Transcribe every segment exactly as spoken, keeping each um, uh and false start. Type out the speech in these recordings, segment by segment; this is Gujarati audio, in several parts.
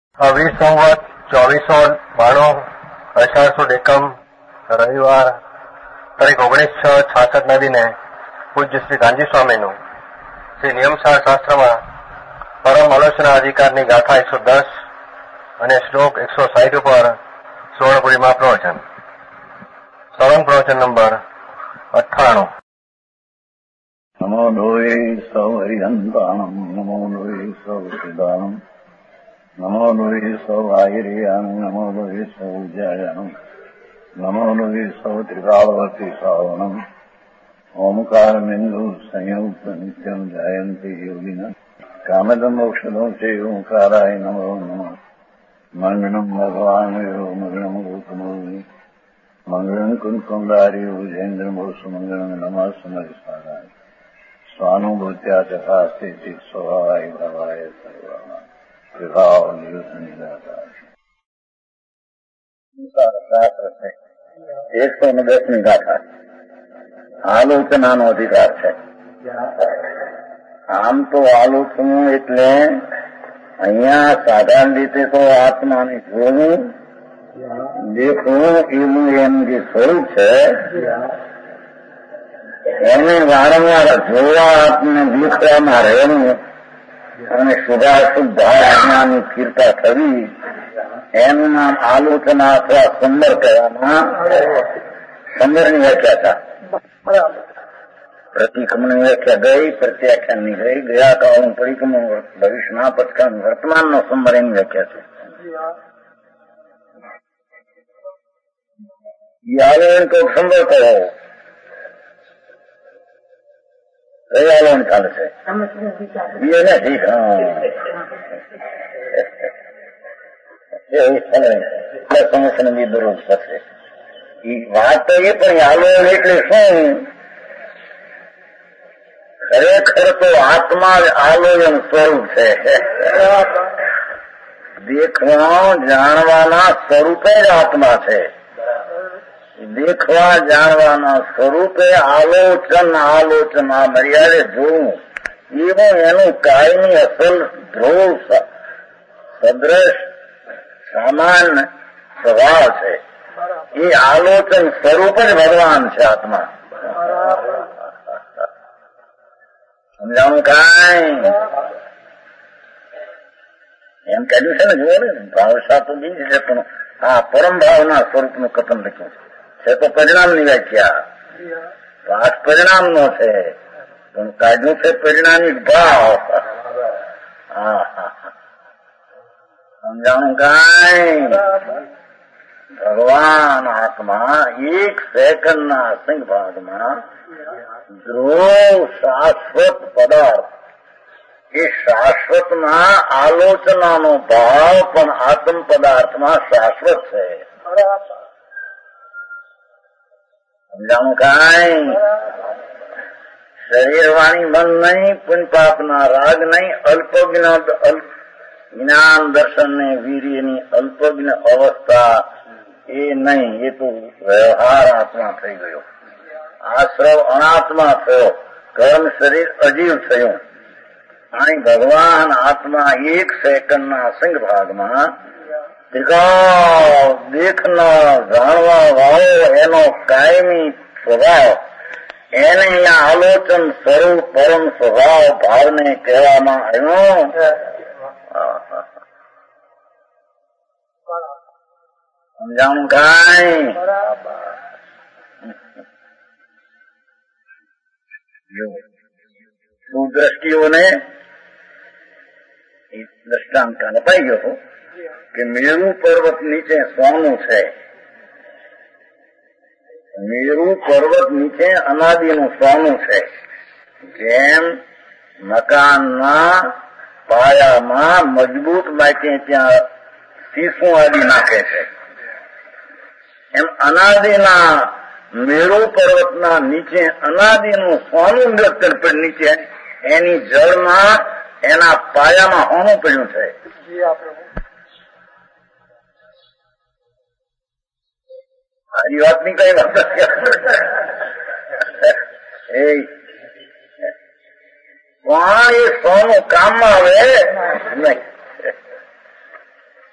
વીસ સંવત ચોવીસો બાણું અષાઢ સુદ એકમ રવિવાર તારીખ ઓગણીસ છ છાસઠ ના દિને પૂજ્ય શ્રી કાંજી સ્વામીનું શ્રી નિયમસાર શાસ્ત્રમાં પરમ આલોચના અધિકારની ગાથા એકસો દસ અને શ્લોક એકસો સાઠ ઉપર સુવર્ણપુરીમાં પ્રવચન. શ્રવણ પ્રવચન નંબર અઠ્ઠાણું. નમો લોહે સૌ હરિહંતાણમ નમો લોહે સૌ સિદ્ધાણમ નમો લોહે સૌ આયર્યાણમ નમો લોહે સૌ જયાણમ નમો લોહે સૌ ત્રિકાળવતી શ્રાવણમ ઓમકાર બિંદુ સંયુક્ત નિત્યમ જયંતિ યોગિન કામદમ મોક્ષદો છે ઓંકારાય નમો નમઃ. મંગળમ ભગવાન મંગળમ ગોકમોની મંગળમ કુંકુંડારી ભુજેન્દ્રમો સુમંગળમ નમઃ સમરિસ્વારાય સ્વાનુભૂત્યા તથા સ્થિતિ સ્વભાવાય ભવાય સર્વમાં વિભાવ નિવૃત્ત નિરાકાર. શાસ્ત્ર છે એકસો ને દસ ની ગાથા આલોચનાનો અધિકાર છે. આમ તો આલોચનું એટલે અહીંયા સાધારણ રીતે તો આત્માની જોવું દેખવું એવું એનું જે સ્વરૂપ છે એને વારંવાર જોવા આપને દેખવામાં રહેવું અને શુભાશુભ ભાવનાની સ્થિરતા થવી એનું નામ આલોચના અથવા સંદર કહેવામાં. સંદરની વ્યાખ્યા હતા પ્રતિક્રમણની વ્યાખ્યા ગઈ, પ્રત્યાખ્યાનની ગઈ, ગયા કાળનું પરિક્રમણ, ભવિષ્યના પથકાન, વર્તમાનનો સંદર એની વ્યાખ્યા છે. આલોચન કોઈ સંદર કહો કઈ આલોચન ચાલે છે એ નથી. સમસ્યા બી દરરોજ થશે એ વાત તો એ પણ આલોચન એટલે શું? ખરેખર તો આત્મા આલોચન સ્વરૂપ છે. દેખવા જાણવાના સ્વરૂપે જ આત્મા છે. દેખવા જાણવાના સ્વરૂપે આલોચન આલોચન આ મર્યાદે જોવું એવું એનું કાયમી અસલ ધ્રુવ સદ્રશ સામાન્ય સ્વભાવ છે. એ આલોચન સ્વરૂપ જ ભગવાન છે આત્મા. સમજાવું કાંઈ એમ કહ્યું છે ને, જુઓ ને ભાવશા તો બીજ છે પણ આ પરમ ભાવના સ્વરૂપનું કથન લખ્યું છે તો પરિણામની વ્યાખ્યા પાઠ પરિણામ નો છે પણ કાઢ્યું છે પરિણામિક ભાવ. હા હા સમજાણું કાંઈ? ભગવાન આત્મા એક સેકન્ડના સિંહ ભાગમાં ધ્રુવ શાશ્વત પદાર્થ, એ શાશ્વતમાં આલોચનાનો ભાવ પણ આત્મ પદાર્થમાં શાશ્વત છે. સમજાણું કાંઈ? શરીર વાણી મન નહીં, પુણ્ય પાપના રાગ નહીં, અલ્પજ્ઞ જ્ઞાન દર્શન ને વીર્યની અલ્પજ્ઞ અવસ્થા એ નહીં. એ તો વ્યવહાર આત્મા થઈ ગયો, આશ્રવ અનાત્મા થયો, કર્મ શરીર અજીવ થયું. અહીં ભગવાન આત્મા એક સેકન્ડના સિંહ ભાગમાં ત્રિકાળ દેખના જાણવા વાળો એનો કાયમી સ્વભાવ, એને અહીંયા આલોચન સ્વરૂપ પરમ સ્વભાવ ભાવને કહેવામાં આવ્યો. સમજાણું કાંઈ? સુદ્રષ્ટિઓને દ્રષ્ટાંત અપાઈ ગયો હતો કે મેરુ પર્વત નીચે સોનું છે. મેરુ પર્વત નીચે અનાદિનું સોનું છે. જેમ મકાનના પાયામાં મજબૂત માટે ત્યાં શીશું આદિ નાખે છે, એમ અનાદિના મેરુ પર્વતના નીચે અનાદિનું સોનું પણ નીચે એની જળમાં એના પાયામાં હોનું પડ્યું છે. આની વાતની કઈ વાત એ પણ એ સોનું કામમાં આવે નહીં.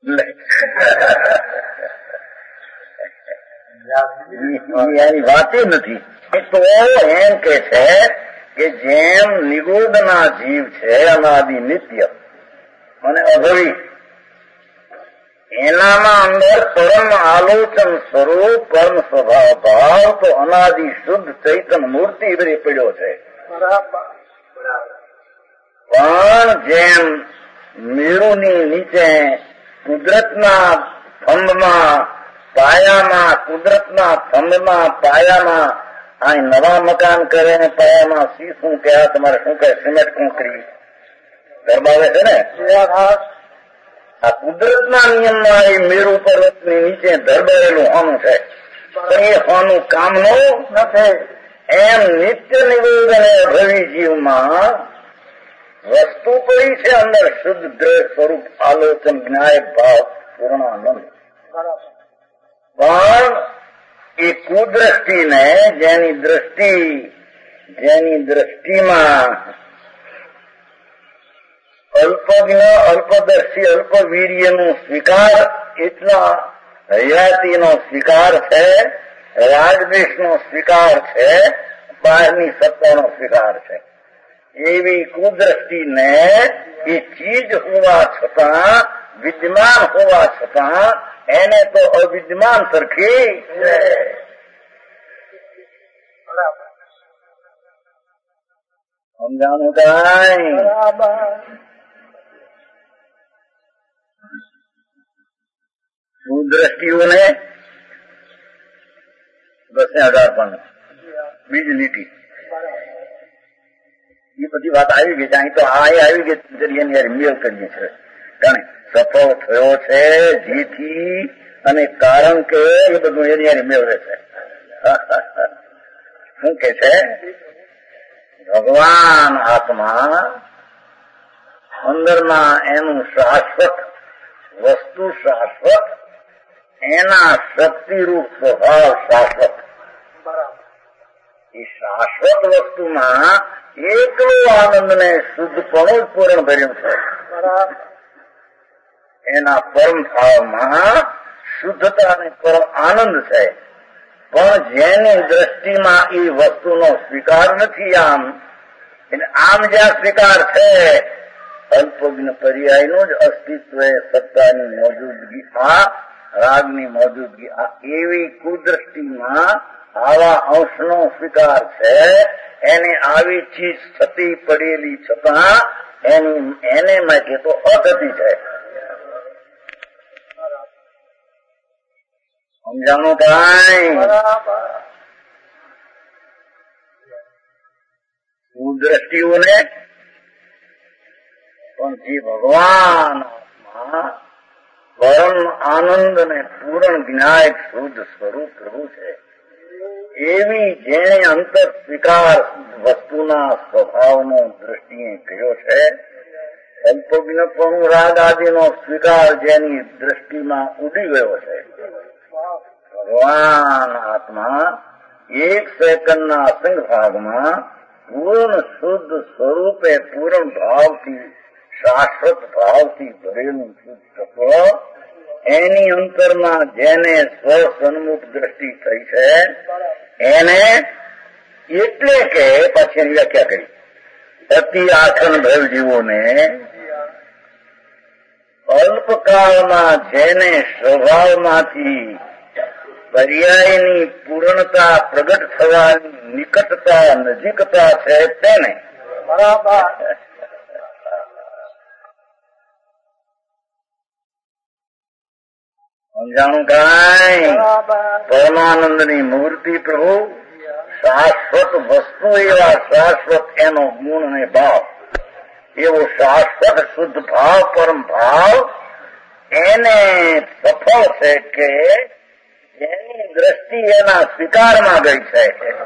એની વાત નથી. તો એમ કે છે કે જેમ નિગોદના જીવ છે અનાદિ નિત્ય અને અભવી, એનામાં અંદર પરમ આલોચન સ્વરૂપ પરમ સ્વભાવ ભાવ તો અનાદિ શુદ્ધ ચૈતન મૂર્તિ બધી પડ્યો છે. પણ જેમ મેરુની નીચે કુદરતના થંભમાં પાયામાં કુદરતના થંભમાં પાયામાં અહીં નવા મકાન કરે ને પાયામાં સી શું કે તમારે શું કહે સિમેન્ટ કોન્ક્રીટ ગરબાવે છે ને, આ કુદરતના નિયમમાં એ મેરુ પર્વતની નીચે ધરબાવેલું હોનું છે, પણ એ હોનું કામનું નથી. એમ નિત્ય નિવેદ અને અભવી જીવમાં વસ્તુ પડી છે અંદર શુદ્ધ દ્રઢ સ્વરૂપ આલોચન જ્ઞાય ભાવ પૂર્ણાનંદ. પણ એ કુદ્રષ્ટિને જેની દ્રષ્ટિ જેની દ્રષ્ટિમાં અલ્પજ્ઞ અલ્પદર્શી અલ્પવીર્યનો સ્વીકાર એટલા હયાતીનો સ્વીકાર છે, રાગદ્વેષનો સ્વીકાર છે, બહારની સત્તાનો સ્વીકાર છે, એવી કુદ્રષ્ટિને એ ચીજ હોવા છતાં વિદ્યમાન હોવા છતાં એને તો અવિદ્યમાન સરખી સમજાનું કાંઈ કુદ્રષ્ટિઓને દસ હજાર પણ બીજ લીટી એ બધી વાત આવી ગઈ. અહીં તો આ આવી ગઈ એની યાર મેળ કરીએ છે. કારણ સફળ થયો છે જેથી અને કારણ કે એ બધું એની યાર મેળવે છે. શું કે છે ભગવાન આત્મા અંદરના એનું શાશ્વત વસ્તુ શાશ્વત, એના શક્તિરૂપ સ્વભાવ શાશ્વત. એ શાશ્વત વસ્તુમાં એકલો આનંદ ને શુદ્ધપણું જ પૂર્ણ ભર્યું છે. એના પરમ ભાવમાં શુદ્ધતા અને પરમ આનંદ છે. પણ જેની દ્રષ્ટિમાં એ વસ્તુનો સ્વીકાર નથી, આમ એટલે આમ જ્યાં સ્વીકાર છે અલ્પજ્ઞ પર્યાયનું જ અસ્તિત્વ, સત્તાની મોજૂદગી, આ રાગની મોજૂદગી, આ એવી કુદ્રષ્ટિમાં આવા અંશનો સ્વીકાર છે. એને આવી ચીજ થતી પડેલી છતાં એની એને માટે તો અથતી છે. સમજાણું કાંઈ કુદ્રષ્ટિઓને પણ જે ભગવાન પરમ આનંદ ને પૂર્ણ જ્ઞાયક શુદ્ધ સ્વરૂપ પ્રભુ છે, એવી જેણે અંતર સ્વીકાર વસ્તુના સ્વભાવનો દ્રષ્ટિએ કર્યો છે, અલ્પજ્ઞપણું રાગ આદિનો સ્વીકાર જેની દ્રષ્ટિમાં ઉડી ગયો છે, ભગવાન આત્મા એક સેકન્ડના અસંગ ભાગમાં પૂર્ણ શુદ્ધ સ્વરૂપે પૂર્ણ ભાવથી શાશ્વત ભાવથી ભરેલું શુદ્ધ તત્વ, એની અંતરમાં જેને સ્વસન્મુખ દ્રષ્ટિ થઈ છે એને એટલે કે પછી એની વ્યાખ્યા કરી અતિ આખન ભવ જીવોને અલ્પકાળમાં જેને સ્વભાવમાંથી પર્યાયની પૂર્ણતા પ્રગટ થવાની નિકટતા નજીકતા છે તેને સમજાણું કાંઈ પરમાનંદની મૂર્તિ પ્રભુ શાશ્વત વસ્તુ એવા શાશ્વત એનો ગુણ અને ભાવ એવો શાશ્વત શુદ્ધ ભાવ પરમ ભાવ એને સફળ છે કે જેની દ્રષ્ટિ એના સ્વીકારમાં ગઈ છે.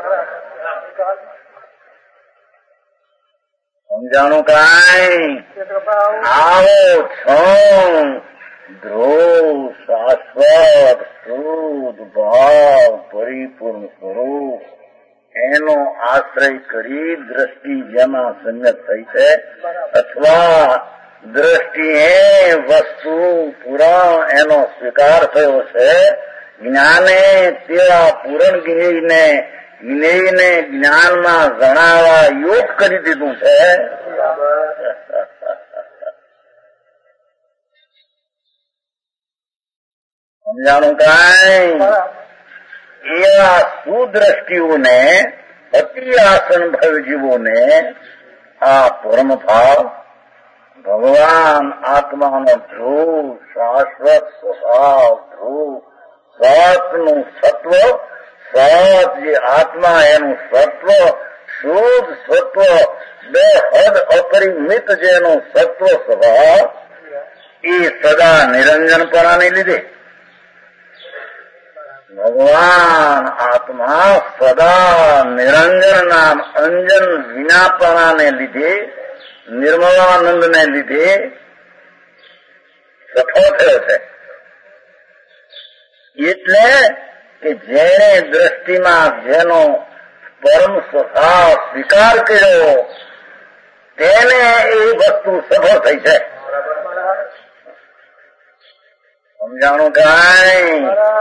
સમજાણું કાંઈ આવો છો ધ્રુવ શાશ્વત શુદ્ધ ભાવ પરિપૂર્ણ સ્વરૂપ એનો આશ્રય કરી દ્રષ્ટિ જેમાં સંયત થઈ છે, અથવા દ્રષ્ટિએ વસ્તુ પુરાણ એનો સ્વીકાર થયો છે. જ્ઞાને તેવા પૂરણ જ્ઞેયને જ્ઞેયને જ્ઞાનમાં જણાવવા યોગ કરી દીધું છે. સમજાણું કાંઈ? એવા સુદ્રષ્ટિઓને અતિ આસન ભવજીવોને આ પરમ ભાવ ભગવાન આત્માનો ધ્રુવ શાશ્વત સ્વભાવ ધ્રુવ સતનું સત્વ સત જે આત્મા એનું સત્વ શુદ્ધ સત્વ બે હદ અપરિમિત જેનું સત્વ સ્વભાવ એ સદા નિરંજનપણાને લીધે ભગવાન આત્મા સદા નિરંજન નામ અંજન વિનાપણાને લીધે નિર્મલાનંદને લીધે સફળ થયો છે. એટલે કે જેને દ્રષ્ટિમાં જેનો પરમ સ્વભાવ સ્વીકાર કર્યો તેને એ વસ્તુ સફળ થઈ છે. સમજાણું કાંઈ?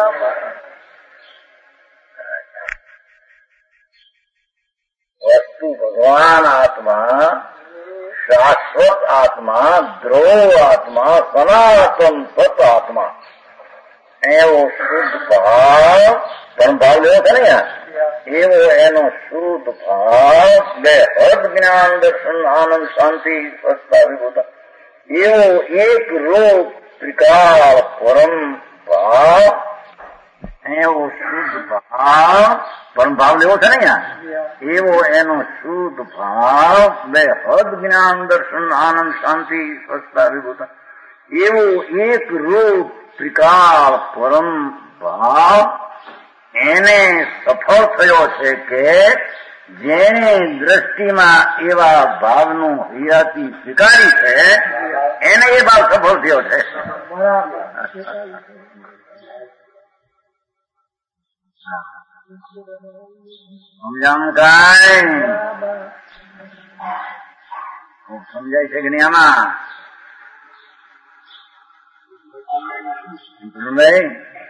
વસ્તુ ભગવાન આત્મા શાશ્વત આત્મા ધ્રુવ આત્મા સનાતન સત આત્મા એવો શુદ્ધ ભાવ પરમ ભાવ લેવો છે ને એવો એનો શુદ્ધ ભાવ બે હદ જ્ઞાન દર્શન આનંદ શાંતિ સ્વસ્થતા વિભૂતા એવો એક રૂપ ત્રિકાળ પરમ ભાવ એવો શુદ્ધ ભાવ પરમ ભાવ લેવો છે ને એવો એનો શુદ્ધ ભાવ બે હદ જ્ઞાન દર્શન આનંદ શાંતિ સ્વસ્થતા વિભૂતા એવો એક રૂપ ત્રિકાળ પરમ ભાવ એને સફળ થયો છે કે જેને દ્રષ્ટિમાં એવા ભાવનું હૈયાથી સ્વીકારી છે એને એ ભાવ સફળ થયો છે. સમજાણું કાંઈ? સમજાય છે કે નહીં આમાં? ભાઈ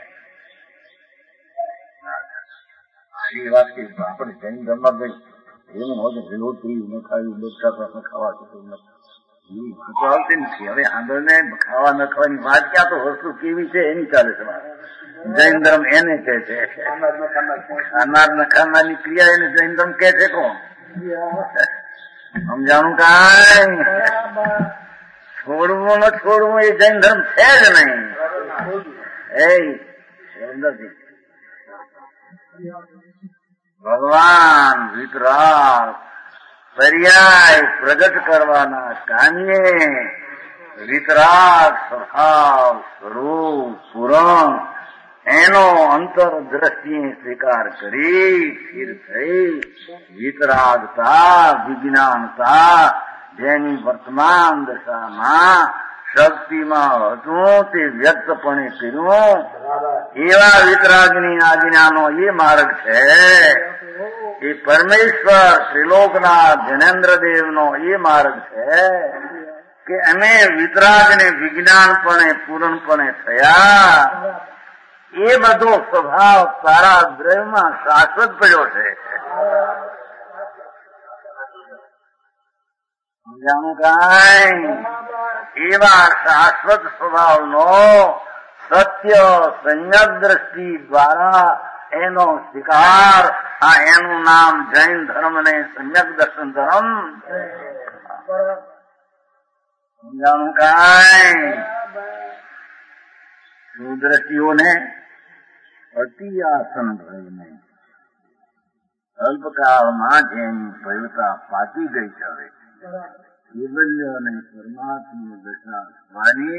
એ વાત કે આપણે જૈન ધર્મમાં ભાઈ એવું હોય વિરોધી ન ખાયું બધા ખાવા તો આવતી નથી. હવે આંદોલને ખાવા ન ખાવાની વાત ક્યાં તો વસ્તુ કેવી છે એની ચાલે છે. જૈન ધર્મ એને કહે છે ખાનાર ન ખાનારની ક્રિયા એને જૈન ધર્મ કહે છે. કોણ સમજાણું કાંઈ? છોડવું ન છોડવું એ જૈન ધર્મ છે જ નહીં. એ ભગવાન વિતરાગ પર્યાય પ્રગટ કરવાના કામ્યે વિતરાગ સ્વભાવ સ્વરૂપ પુરાણ એનો અંતર દ્રષ્ટિએ સ્વીકાર કરી સ્થિર થઈ વિતરાગતા વિજ્ઞાનતા જેની વર્તમાન દશામાં શક્તિમાં હતું તે વ્યક્તપણે કર્યું એવા વિતરાગની આજ્ઞાનો એ માર્ગ છે. એ પરમેશ્વર ત્રિલોકના જનેન્દ્રદેવનો એ માર્ગ છે કે અમે વિતરાગને વિજ્ઞાનપણે પૂર્ણપણે થયા. એ બધો સ્વભાવ તારા દ્રવ્યમાં શાશ્વત પડ્યો છે. સમજાણું કાંઈ? એવા શાશ્વત સ્વભાવનો સત્ય સંયત દ્રષ્ટિ દ્વારા એનો સ્વીકાર આ એનું નામ જૈન ધર્મ ને સમ્યક દર્શન ધર્મ. સમજાણું કાંઈ? સુદ્રષ્ટિઓને અતિ આસન ભયને અલ્પકાળમાં જેની ભયતા પાકી ગઈ છે હવે કેવલ્ય અને પરમાત્મા દશા થવાની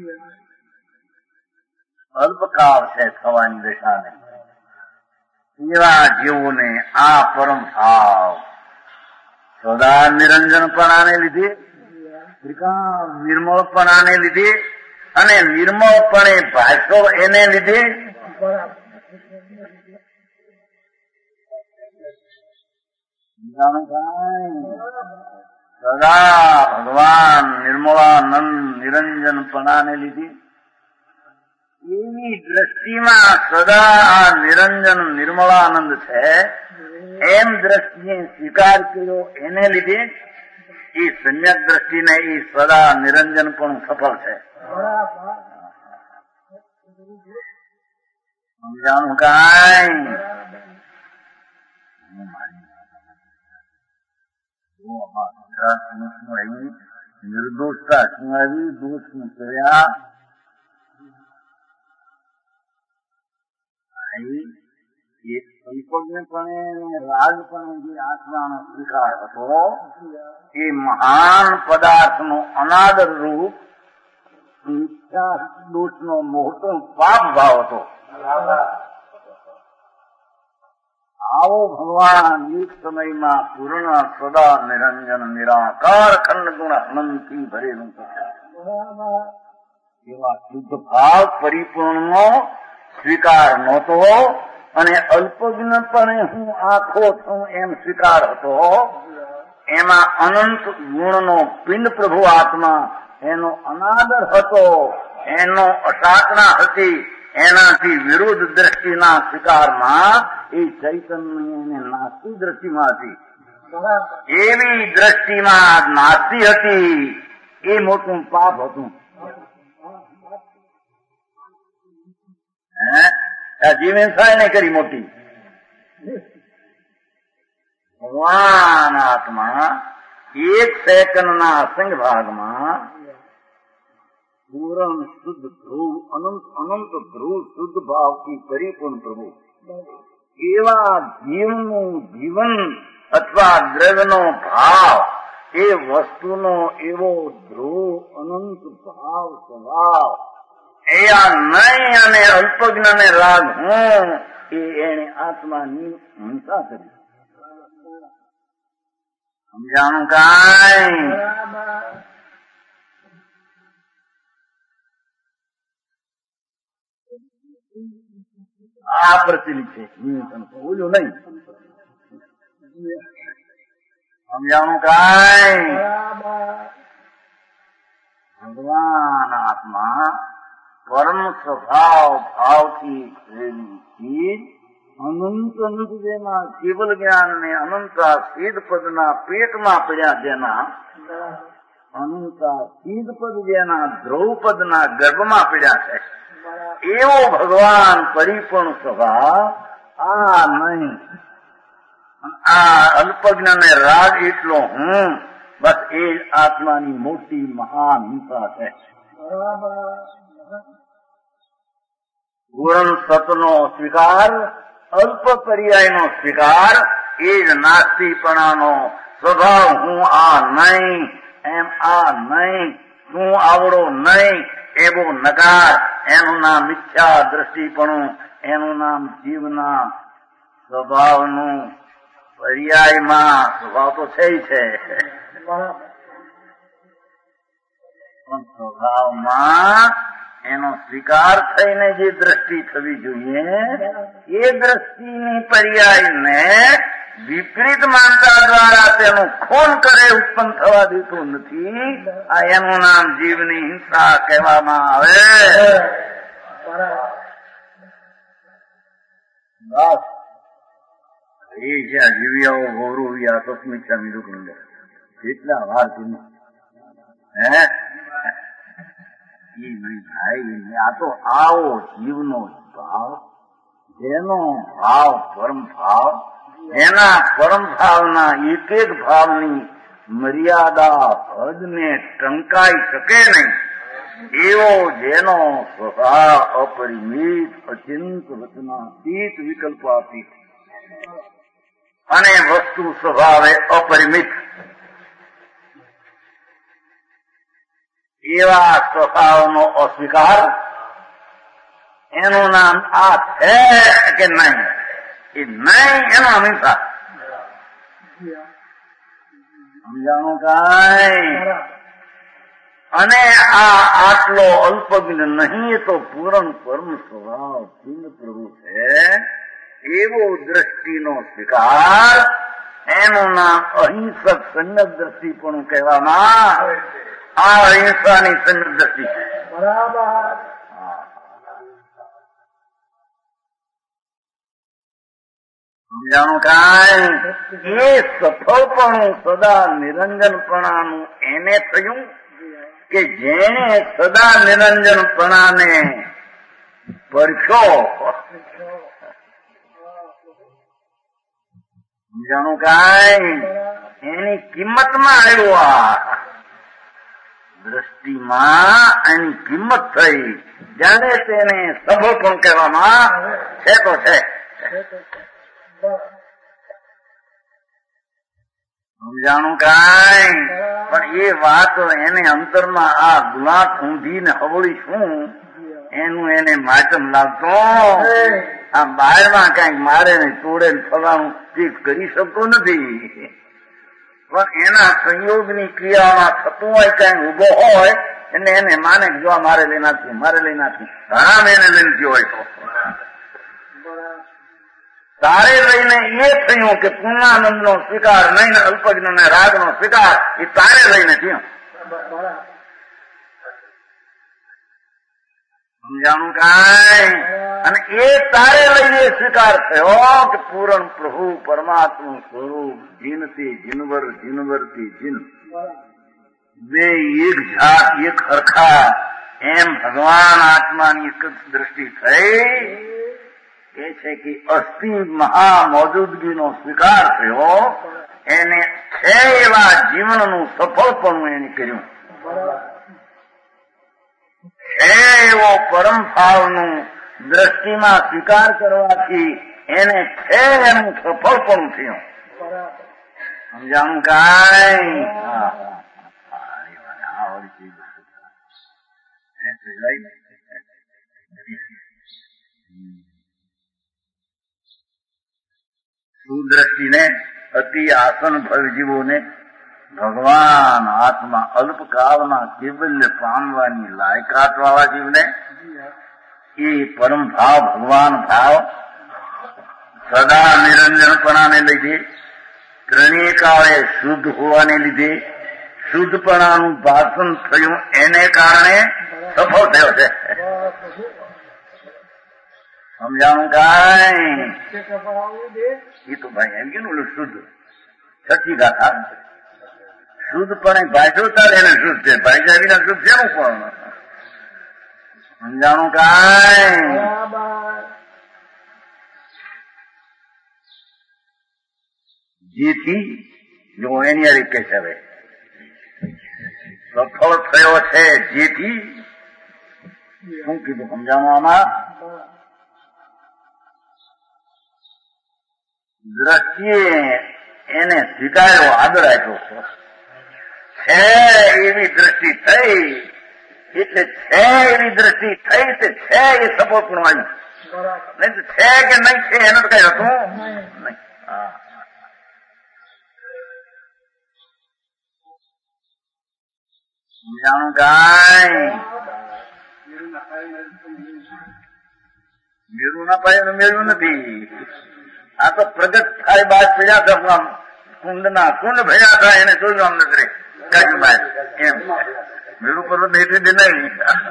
અલ્પકાળ છે થવાની દશાને એવા જીવોને આ પરમ ભાવ સદા નિરંજનપણાને લીધે ત્રિકાળ નિર્મળપણાને લીધે અને નિર્મળપણે ભાષો એને લીધે સદા ભગવાન નિર્મળાનંદ નિરંજનપણાને લીધી એવી દ્રષ્ટિમાં સદા આ નિરંજન નિર્મળાનંદ છે એમ દ્રષ્ટિએ સ્વીકાર કર્યો એને લીધે એ સમ્યક દ્રષ્ટિને એ સદા નિરંજન પણ સફળ છે. સમજાણું કાંઈ નિર્દોષતા શું આવી દોષ શું કર્યા એ અલ્પજ્ઞપણે રાજપણે જે આત્માનો સ્વીકાર હતો એ મહાન પદાર્થનો અનાદર રૂપ મિથ્યા દોષનો મોટો પાપ ભાવ હતો. આવો ભગવાન એક સમયમાં પૂર્ણ સદા નિરંજન નિરાકાર ખંડ ગુણ અનંતથી ભરેલું એવા શુદ્ધ ભાવ પરિપૂર્ણનો સ્વીકાર નહોતો અને અલ્પજ્ઞપણે હું આખો છું એમ સ્વીકાર હતો. એમાં અનંત ગુણનો પિંડ પ્રભુ આત્મા એનો અનાદર હતો, એનો અસાધના હતી. એનાથી વિરુદ્ધ દ્રષ્ટિના સ્વીકારમાં એ ચૈતન્ય નાસ્તી દ્રષ્ટિમાં હતી. એવી દ્રષ્ટિમાં નાસ્તી હતી એ મોટું પાપ હતું. જીવન થાય ને કરી મોટી ભગવાન આત્મા એક સેકન્ડના અસંગ ભાગમાં પૂર્ણ શુદ્ધ ધ્રુવ અનંત અનંત ધ્રુવ શુદ્ધ ભાવથી પરિપૂર્ણ પ્રભુ એવા જીવનું જીવન અથવા દ્રવ્યનો ભાવ એ વસ્તુનો એવો ધ્રુવ અનંત ભાવ સ્વભાવ એ આ નહીં અને અલ્પજ્ઞ ને રાગ હું એ એને આત્માની હિંસા કરી. સમજાણું કાંઈ આ પ્રચલિત છે બોલ્યું નહીં. સમજાણું કાંઈ ભગવાન આત્મા પરમ સ્વભાવ ભાવથી થયેલી ચીજ અનંત અનંત જેના કેવલ જ્ઞાન ને અનંતા સિદ્ધ પદના પેટમાં પડ્યા જેના અનંતા સિદ્ધ પદ જેના ધ્રુવપદના ગર્ભમાં પડ્યા છે એવો ભગવાન પરિપૂર્ણ સ્વભાવ આ નહીં. આ અલ્પજ્ઞ ને રાગ એટલો હું બસ એ જ આત્માની મોટી મહાન હિંસા છે. ગુણ સતનો સ્વીકાર અલ્પ પર્યાયનો સ્વીકાર એ જ નાસ્તીપણાનો સ્વભાવ. હું આ નહીં એમ આ નહીં હું આવડો નહીં એવો નકાર એનું નામ મિથ્યા દ્રષ્ટિપણું, એનું નામ જીવના સ્વભાવનું પર્યાયમાં સ્વભાવ તો છે છે પણ સ્વભાવમાં એનો સ્વીકાર થઈને જે દ્રષ્ટિ થવી જોઈએ એ દ્રષ્ટિની પર્યાયને વિપરીત માનતા દ્વારા તેનું ખૂન કરે ઉત્પન્ન થવા દેતું નથી. આ એનું નામ જીવની હિંસા કહેવામાં આવે. બસ એ જ્યાં જીવ્યાઓ ગૌરવ્યા તસ્મિચ્છા મિરુકુંડ કેટલા વાર તમે હે ભાઈ આ તો આવો જીવનો ભાવ જેનો ભાવ પરમ ભાવ એના પરમ ભાવના એક એક ભાવની મર્યાદા હદને ટંકાઈ શકે નહીં એવો જેનો સ્વભાવ અપરિમિત અચિંત વચનાતીત વિકલ્પાતીત અને વસ્તુ સ્વભાવે અપરિમિત એવા સ્વભાવનો અસ્વીકાર એનું નામ આ છે કે નહીં એ નહીં એનો હંમેશા સમજાણું કાંઈ. અને આ આટલો અલ્પજ્ઞ નહીં તો પૂર્ણ પરમ સ્વભાવ ચિન્હ પ્રભુ છે એવો દ્રષ્ટિનો સ્વીકાર એનું નામ અહિંસક સંયત દ્રષ્ટિ પણ કહેવામાં. આ અહિંસાની સંયત દ્રષ્ટિ છે. બરાબર. સમજાણું કાંઈ? એ સફળપણું સદા નિરંજનપણાનું એને થયું કે જેને સદા નિરંજનપણાને પરખ્યો. સમજાણું કાંઈ? એની કિંમતમાં આવ્યું. આ દ્રષ્ટિમાં એની કિંમત થઈ જ્યારે તેને સફળપણ કહેવામાં છે. તો છે. સમજાણું કાંઈ? પણ એ વાત એને અંતરમાં આ ગુલાટ ઊંધીને હવળી શું એનું એને માચમ લાગતો. આ બહારમાં કઈક મારે ને તોડે ને ફલાણું તે કરી શકતો નથી. પણ એના સંયોગની ક્રિયામાં થતું હોય કઈ ઉભો હોય એટલે એને માને જો મારે લઈ નાખ્યું મારે લઈ નાખ્યું ઘણા એને લઈને ગયો હોય તો તારે લઈને એ થયું કે પૂર્ણાનંદ નો સ્વીકાર નહીં ને અલ્પજ્ઞ ને રાગ નો સ્વીકાર એ તારે લઈને થયું. સમજાણું કાંઈ? અને એ તારે લઈને સ્વીકાર થયો કે પૂરણ પ્રભુ પરમાત્મા સ્વરૂપ જીનથી જીનવર જીનવરથી જીન બે એક જાત એક હરખા એમ ભગવાન આત્માની એક જ દ્રષ્ટિ થઈ. એ છે કે અસ્થિ મહામોજૂદગીનો સ્વીકાર થયો. એને છે એવા જીવનનું સફળપણું એને કર્યું. છે એવો પરમ ભાવનું દ્રષ્ટિમાં સ્વીકાર કરવાથી એને છે એનું સફળપણું થયું. સમજાણું કાંઈ? સુદ્રષ્ટિને અતિ આસન ભવજીવોને ભગવાન આત્મા અલ્પકાળમાં કેવલ્ય પામવાની લાયકાત વાળા જીવને એ પરમ ભાવ ભગવાન ભાવ સદા નિરંજનપણાને લીધે ત્રણેય કાળે શુદ્ધ હોવાને લીધે શુદ્ધપણાનું ભાષણ થયું એને કારણે સફળ થયો છે. સમજાણું કાંઈ? એ તો ભાઈ એમ કે શુદ્ધ સચી ગાથા શુદ્ધપણે ભાષો તારે એને શુદ્ધ છે. ભાષા વિના શુદ્ધ છે પણ. સમજાણું કાંઈ? જેથી જો એની આ રીતે છે હવે સફળ થયો છે. જેથી શું કીધું સમજાણું? આમાં દ્રષ્ટિએ એને સ્વીકાર્યો, આદર આપ્યો. છે એવી દ્રષ્ટિ થઈ એટલે છે એવી દ્રષ્ટિ થઈ તે છે એ સપોર્ટ પણ આવ્યું. નહીં તો છે કે નહીં છે એનું તો કઈ હતું નહીં. સમજાણું કાંઈ? મેળવું ના પાડ્યું મેળવું નથી. આ તો પ્રગટ થાય બાદ પીડા થવા કુંડ ના કુંડ ભેગા થાય એને જોયું આમ નજરે કાઢી બાદ એમ મેળું પર્વત બેઠી દે નહીં.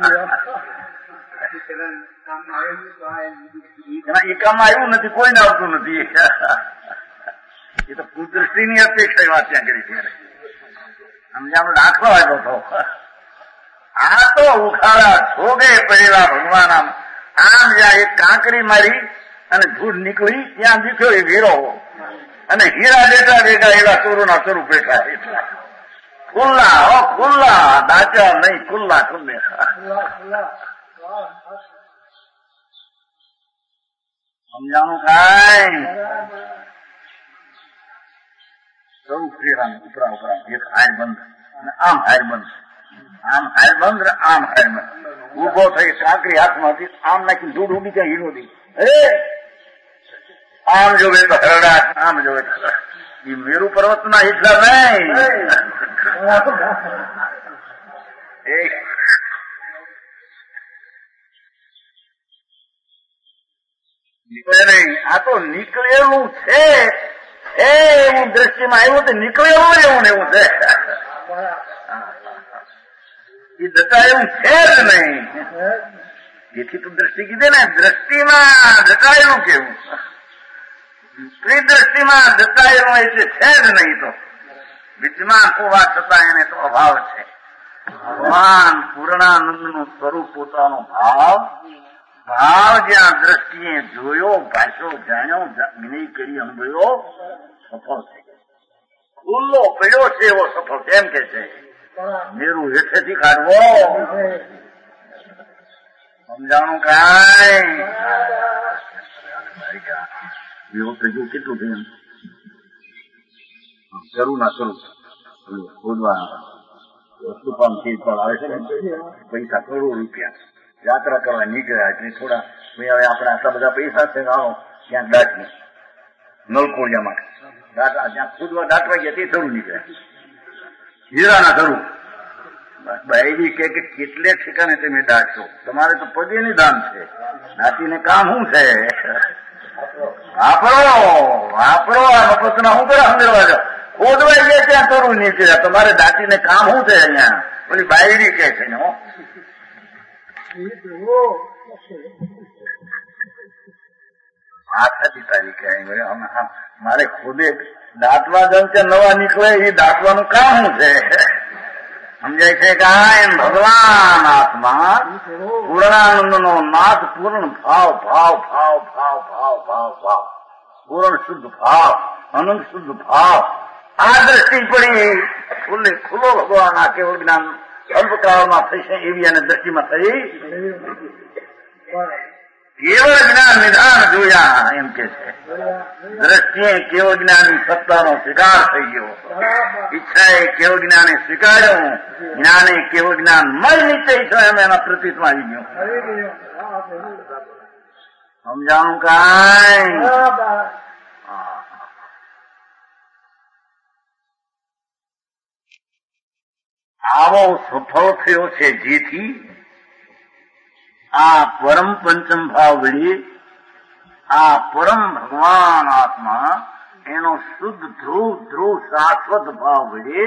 એ કામ આવ્યું નથી, કોઈને આવતું નથી. એ તો કુદૃષ્ટિની અપેક્ષા વાત ત્યાં કરી છે. સમજાનો દાખલો આવ્યો હતો. આ તો ઉખાડા છોગે પડેલા ભગવાન આમ આમ જ્યાં એક કાંકરી મારી અને ધૂળ નીકળી ત્યાં દીખ્યો એ હીરો અને હીરા બેઠા બેઠા એવા ચોરોના ચોરું બેઠા ખુલ્લા હો ખુલ્લા દાચા નહીં ખુલ્લા ખુલ્લે. સમજાણું કાંઈ? ચોરું ફેરાનું ઉપરા ઉપરા એક હાર બંધ અને આમ હાર બંધ આમ હાર બંધ આમ હાર બંધ ઉભો થઈ કાંકરી હાથમાંથી આમ નાખી ધૂળ ઉડી ત્યાં હીરો દી. અરે આમ જોવે તો હરડાટ આમ જોવે તો એ મેરુ પર્વત ના હિસ્સા નહીં. નીકળે નહીં. આ તો નીકળેલું છે એ એવું દ્રષ્ટિમાં આવ્યું તો નીકળે એવું એવું ને એવું છે. એ જતા એવું છે જ નહીં. જેથી તો દ્રષ્ટિ કીધે ને, દ્રષ્ટિમાં જટાયેલું કેવું, ત્રિદ્રષ્ટિમાં જટાયેલું એટલે છે જ નહીં. તો વિદ્યમાન હોવા છતાં એને તો અભાવ છે. ભગવાન પૂર્ણાનંદનું સ્વરૂપ પોતાનો ભાવ, ભાવ જ્યાં દ્રષ્ટિએ જોયો, ભાષો જાણ્યો, વિનય કરી અનુભવ્યો, સફળ છે. ખુલ્લો પડ્યો છે એવો સફળ કેમ કે છે? મેરું હેઠેથી કાઢવો, સમજાણું કાંઈ એવો કજું કેટલું થયું? શરૂ ના શરૂ ખોદવા વસ્તુ પણ ચીજ પણ આવે છે ને, પૈસા કરોડો રૂપિયા યાત્રા કરવા નીકળ્યા એટલે થોડા ભાઈ હવે આપણા આટલા બધા પૈસા છે, આવો ક્યાંક દાટવું નલકોડિયા માટે દાટા જ્યાં ખોદવા દાટવા ગયા તે શરૂ નીકળ્યા હીરાના શરૂ. બાયડી કે કેટલે ઠેકાને તમે દાટશો, તમારે તો પગેની દાન છે, દાટીને કામ શું છે? વાપરો વાપરો આ મફતના શું કરે સમજવા જાઓ, ખોદવાઈ ગયા ત્યાં તરું નીકળ્યા, તમારે દાટીને કામ શું છે? અહીંયા ઓલી બાયડી કે છે હો આખાથી તારી કે મારે ખોદે દાટવા જવું છે, નવા નીકળે એ દાટવાનું કામ શું છે? સમજાય છે કે એમ ભગવાન આત્મા પૂર્ણાનંદ નો નાથ, પૂર્ણ ભાવ ભાવ ભાવ ભાવ ભાવ ભાવ ભાવ પૂર્ણ શુદ્ધ ભાવ, અનંત શુદ્ધ ભાવ. આ દ્રષ્ટિ પડી ખુલ્લે ખુલ્લો ભગવાન આ કેવળ જ્ઞાન અલ્પકાળમાં થશે એવી અને દ્રષ્ટિમાં થઈ. કેવળ જ્ઞાન નિધાન જોયા એમ કે છે. દ્રષ્ટિએ કેવળ જ્ઞાનની સત્તાનો સ્વીકાર થઈ ગયો, ઈચ્છાએ કેવળ જ્ઞાને સ્વીકાર્યો, જ્ઞાને કેવળ જ્ઞાન મય નિશ્ચય છે એમ એના પ્રતીતમાં આવી ગયો. સમજાણું કાંઈ? આવો સફળ થયો છે જેથી આ પરમ પંચમ ભાવ વળી આ પરમ ભગવાન આત્મા એનો શુદ્ધ ધ્રુવ ધ્રુવ શાશ્વત ભાવ વળી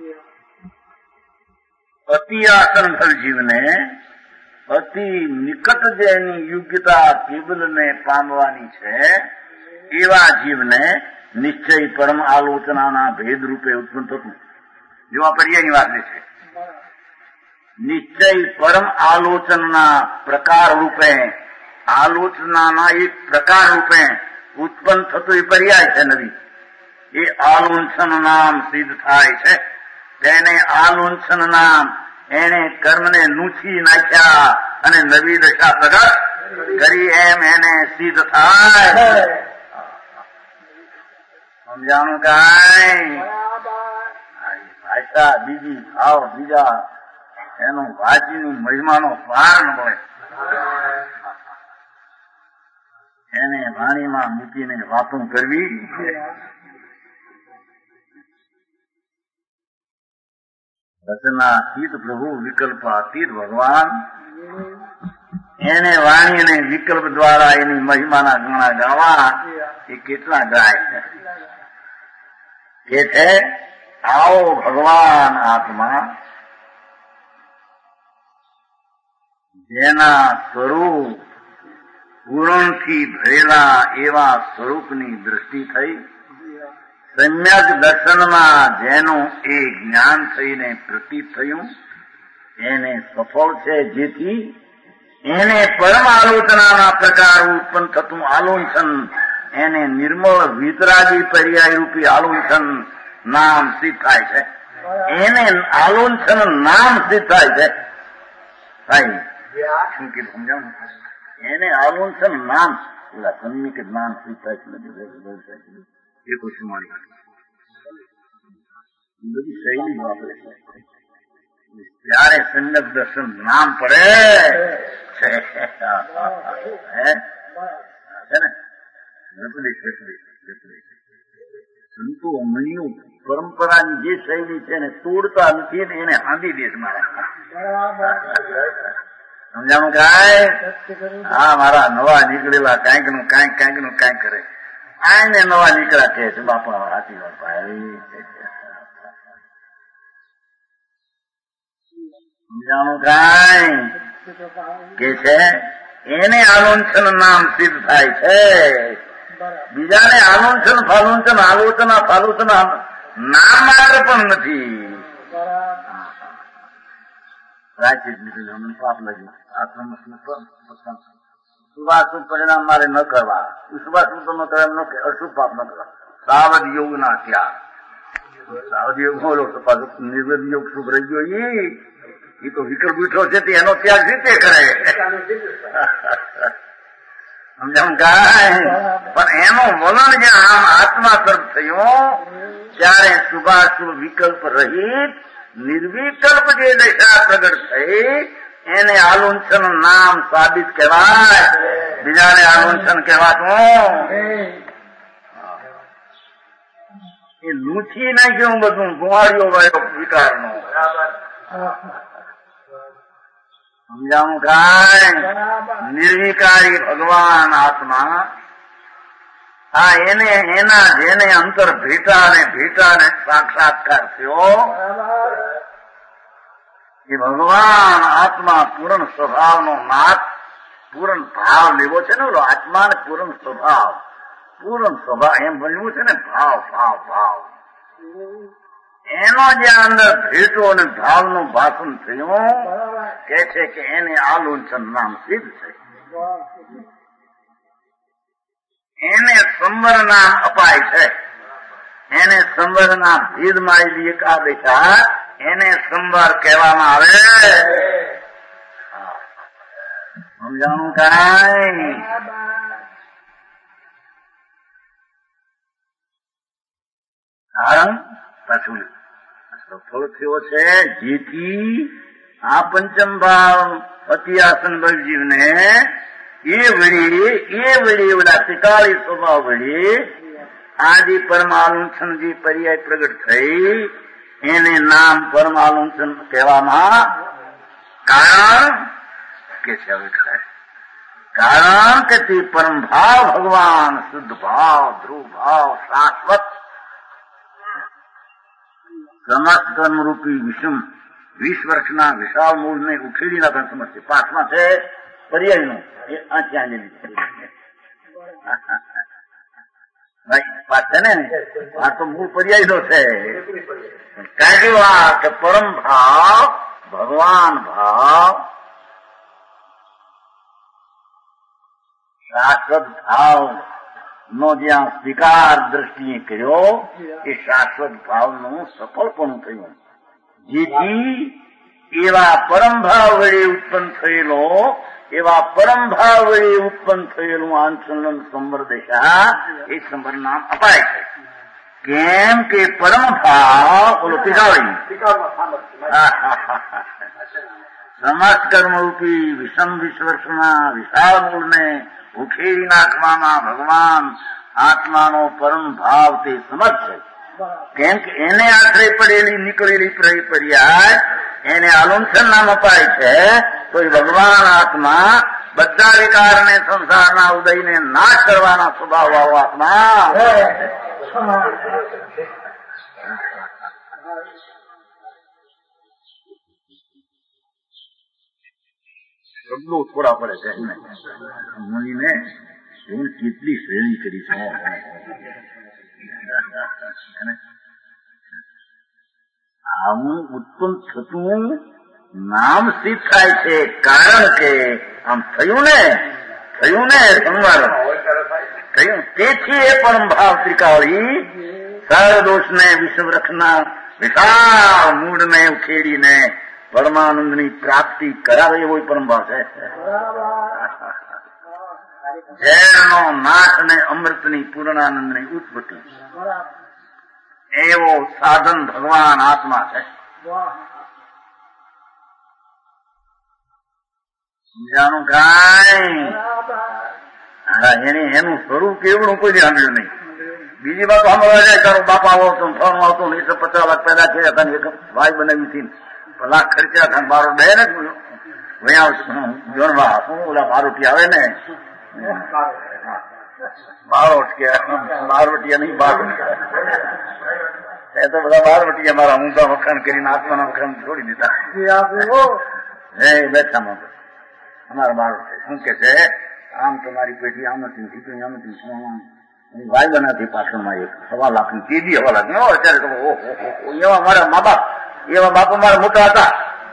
અતિ આસનભર જીવને અતિ નિકટ જેની યોગ્યતા કેવલને પામવાની છે એવા જીવને નિશ્ચય પરમ આલોચનાના ભેદ રૂપે ઉત્પન્ન થતું. જો આ પર્યાયની વાત છે, નિશ્ચય પરમ આલોચનના પ્રકાર રૂપે, આલોચનાના એક પ્રકાર રૂપે ઉત્પન્ન થતું એ પર્યાય છે નવી. એ આલોચન નામ સિદ્ધ થાય છે. તેને આલોચન નામ એને કર્મને નૂછી નાખ્યા અને નવી દશા પ્રગટ કરી એમ એને સિદ્ધ થાય. સમજાણું કાંઈ? ભાષા બીજી, ભાવ બીજા, એનો વાંચીની મહિમાનો પાર ન મળે. એને વાણીમાં મૂકીને વાતો કરવી. રચના અતીત પ્રભુ, વિકલ્પ અતીત ભગવાન, એને વાણી અને વિકલ્પ દ્વારા એની મહિમાના ગણા ગાવા એ કેટલા ગાય છે. કે છે આવો ભગવાન આત્મા જેના સ્વરૂપ પૂરણથી ભરેલા એવા સ્વરૂપની દૃષ્ટિ થઈ, સમ્યક દર્શનમાં જેનું એ જ્ઞાન થઈને પ્રતીત થયું એને સફળ છે. જેથી એને પરમ આલોચનાના પ્રકાર ઉત્પન્ન થતું આલોચન એને નિર્મળ વિતરાગી પર્યાય રૂપી આલોચન નામ સિદ્ધ થાય છે. એને આલોચન નામ સિદ્ધ થાય છે. થાય શું કીધું સમજાવું? એને આલોચન નામ પેલા સમ્યક જ્ઞાન સિદ્ધ થાય છે. એ કશું મારી બધી શૈલી વાપરે છે. ત્યારે સમ્યક દર્શન નામ પડે છે ને. સંતો મણીઓ પરંપરાની જે શૈલી છે ને તોડતા નથી ને એને હાંધી દે છે મારા. સમજાણું કાંઈ? હા, મારા નવા નીકળેલા કાંઈક નું કાંઈક કાંઈક નું કાંઈક કરે. આને નવા નીકળ્યા કે છે બાપા સાચી વાત ભાઈ સમજાણું કાંઈ કે છે એને આલોચન નામ સિદ્ધ થાય છે બીજાને આલોચન ફાલોચન આલોચના ફાલોચના નામ માત્ર પણ નથી પ્રાચીન નીકળ્યું પાપ લાગ્યું આશ્રમ શુભાશુભ પરિણામ મારે ન કરવા શુભાશુભ તો ન કરે એમ ન કે અશુભ પાપ ન કરવા સાવધ યોગ ના ત્યાગ સાવધ યોગ બોલો તો પાછું નિર્વેદ યોગ શુભ રહી ગયો એ તો વિકલ્પ ઉઠો છે તે એનો ત્યાગ રીતે કરે સમજાવ ગાય પણ એનું વલણ જ્યાં આમ આત્મા તરફ થયો ત્યારે શુભાશુભ વિકલ્પ રહિત નિર્વિકલ્પ જે દશા પ્રગટ થઈ એને આલુંછન નામ સાબિત કહેવાય બીજાને આલુંછન કહેવાતું એ લૂછી નાખ્યું બધું ગુવાળીઓ વાળો વિકારનો સમજાવું કાંઈ નિર્વિકારી ભગવાન આત્મા આ એને એના જેને અંતર ભેટા ને ભેટા ને સાક્ષાત્કાર થયો એ ભગવાન આત્મા પૂર્ણ સ્વભાવનો નાથ પૂર્ણ ભાવ લેવો છે ને ઓલો આત્મા ને પૂર્ણ સ્વભાવ પૂર્ણ સ્વભાવ એમ બન્યું છે ને ભાવ ભાવ ભાવ એનો જે અંદર ભેટો અને ભાવનું ભાષણ થયું કે છે કે એને આલોચન નામ સિદ્ધ છે એને સંવર નામ અપાય છે એને સંવર ના ભેદ માયેલી એક આ દશા એને સંવર કહેવામાં આવે સમજાણું કાંઈ કારણ પાછું સફળ થયો છે જેથી આ પંચમ ભાવ અતિ આસન જીવને એ વળી એ વળી ઓલા ત્રિકાળી સ્વભાવ વળી આદિ પરમાલુંછન જે પર્યાય પ્રગટ થઈ એને નામ પરમાલુંછન કહેવામાં કારણ કે છે હવે કારણ કે તે પરમ ભાવ ભગવાન શુદ્ધ ભાવ ધ્રુવ ભાવ શાશ્વત સમસ્ત કર્મરૂપી વિષમ વીસ વર્ષના વિશાળ મૂળને ઉખેડીના પણ સમજશે પાંચમાં છે પર્યાયનું એ આ ત્યાં લીધી વાત છે ને આ તો મૂળ પર્યાયનો છે કારણ કે પરમ ભાવ ભગવાન ભાવ શાશ્વત ભાવ નો જ્યાં સ્વીકાર દ્રષ્ટિએ કર્યો એ શાશ્વત ભાવનું સફળપણું થયું જેથી એવા પરમ ભાવ વડે ઉત્પન્ન થયેલો એવા પરમ ભાવ વડે ઉત્પન્ન થયેલું આંચલન સંવર દશા એ સંવર નામ અપાય છે કેમ કે પરમ ભાવ બોલો પિકાવડી સમસ્ત કર્મરૂપી વિષમ વિશ્વના વિશાળ મૂળને ઉખેરી નાખવામાં ભગવાન આત્માનો પરમ ભાવ તે સમર્થ છે કેમ કે એને આખરે પડેલી નીકળેલી પર્યાય એને આલુંછન નામ અપાય છે તો એ ભગવાન આત્મા બધા વિકારને સંસારના ઉદયને નાશ કરવાના સ્વભાવ વાળો આત્મા શબ્દો થોડા પડે છે મુનિને એની કેટલી શ્રેણી કરી છે આવું ઉત્પન્ન થતું નામ સિદ્ધ થાય છે કારણ કે આમ થયું ને થયું ને સંવાર થયું તેથી એ પરમ ભાવ ત્રિકાળી સર્વદોષને વિષવૃક્ષના વિશાળ મૂળને ઉખેડીને પરમાનંદની પ્રાપ્તિ કરાવે એવો પરમ ભાવ છે ઝેરનો નાશ અને અમૃતની પૂર્ણાનંદની ઉત્પત્તિ એવો સાધન ભગવાન આત્મા છે સમજાનું કાંઈ એને એનું સ્વરૂપ કેવડું કોઈ સાંભળ્યું નહીં બીજી વાત સાંભળવા જાય તારો બાપા આવતો ફોન આવતો એકસો પચાસ લાખ પેદા થયા હતા એક ભાઈ બનાવી હતી લાખ ખર્ચા થાય બારો બે ને જોણવા શું ઓલા બારોટી આવે ને બારોટ કે બારવટીયા નહીં બારોટ એ તો બધા બારવટીયા મારા ઊંધા વખાણ કરીને આત્માના વખાણ છોડી દીધા. હે બેઠા અમારા બારોટ શું કે છે, આમ તમારી પેઢી આમ નથી દીકરી આમ નથી ભાઈ બનાથી પાછળમાં એક સવા લાખની તેજી હવા લાખ અત્યારે તો એવા મારા મા બાપ એવા બાપા મારા મોટા હતા.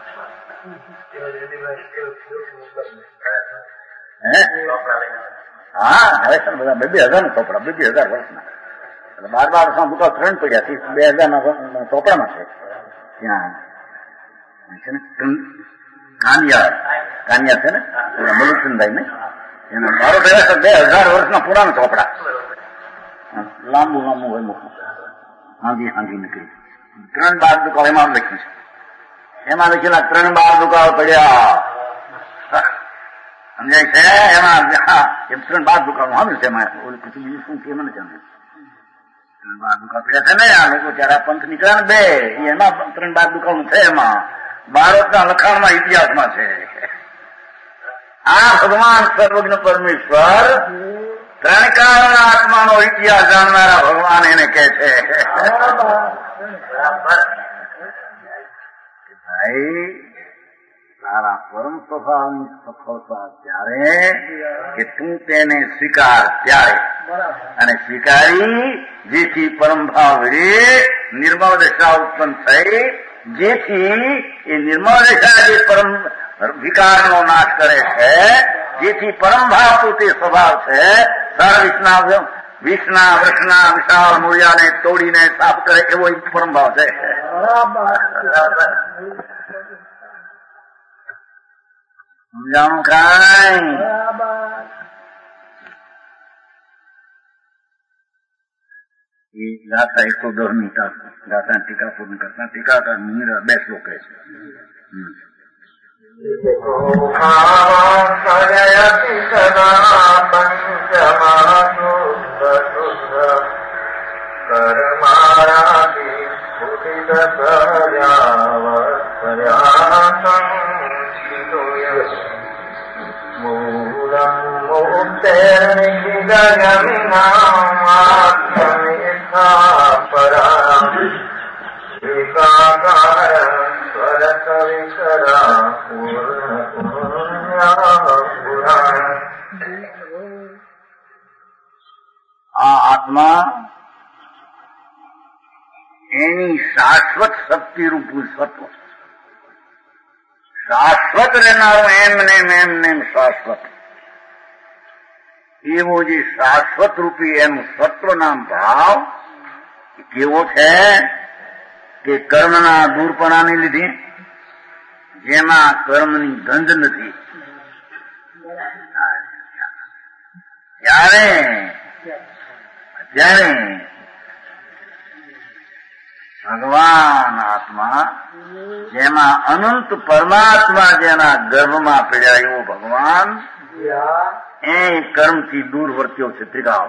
હા હવે સર બધા બે બે હજાર ના ચોપડા બે બે હજાર વર્ષના એટલે બાર બાર વર્ષના મોટા ત્રણ પડ્યા છે બે હજાર ના ચોપડામાં છે. ત્યાં છે ને કાનિયા કાનિયા છે ને મલુચંદાઈ ને એના મારો પહેલા બે હજાર વર્ષના પુરાણા ચોપડા લાંબુ લાંબુ હોય મોટું હાંધી હાંધી નીકળી ત્રણ બાર દુકાળ એમાં લખ્યું છે. એમાં લખેલા ત્રણ બાર દુકાળ પડ્યા સમજાય છે. એમાં એમ ત્રણ બાર દુકાળ સામેલ છે. એમાં ઓલું પછી બીજું શું કે મને જાણે ત્રણ બાર દુકાળ પડ્યા છે ને આ લોકો જયારે પંથ નીકળ્યા ને બે એમાં ત્રણ બાર દુકાળ છે. એમાં ભારતના લખાણમાં ઇતિહાસમાં છે. આ ભગવાન સર્વજ્ઞ પરમેશ્વર ત્રણ કાળના આત્માનો ઇતિહાસ જાણનારા ભગવાન એને કહે છે ભાઈ તારા પરમ સ્વભાવની સફળતા ત્યારે કે તું તેને સ્વીકાર ત્યારે અને સ્વીકારી જેથી પરમ ભાવ રે નિર્મળ દશા ઉત્પન્ન થઈ જેથી એ નિર્મળ દશા જે પરમ વિકારનો નાશ કરે છે જેથી પરમ ભાવ પોતે સ્વભાવ છે સર વિષ્ણા વિષ્ણા વૃક્ષના વિશાળ મૂળિયાને તોડીને સાફ કરે એવો એક પરમ ભાવ છે. સમજાણું કાંઈ એ ગાથા એકસો દસ ની ગાથા ટીકા પૂર્ણ કરતા ટીકાકાર મુનિરા બે શ્લોક છે. આ આત્મા એની શાશ્વત શક્તિ રૂપું સત્વ શાશ્વત રહેનારું એમ નેમ એમ નેમ શાશ્વત એવો જે શાશ્વત રૂપી એનું સત્વના ભાવ કેવો છે કે કર્મના દૂરપણાને લીધે જેમાં કર્મની ગંધ નથી ત્યારે ત્યારે ભગવાન આત્મા જેમાં અનંત પરમાત્મા જેના ગર્ભમાં પડ્યા એવો ભગવાન એ કર્મથી દૂર વર્ત્યો છે. ત્રિકાળ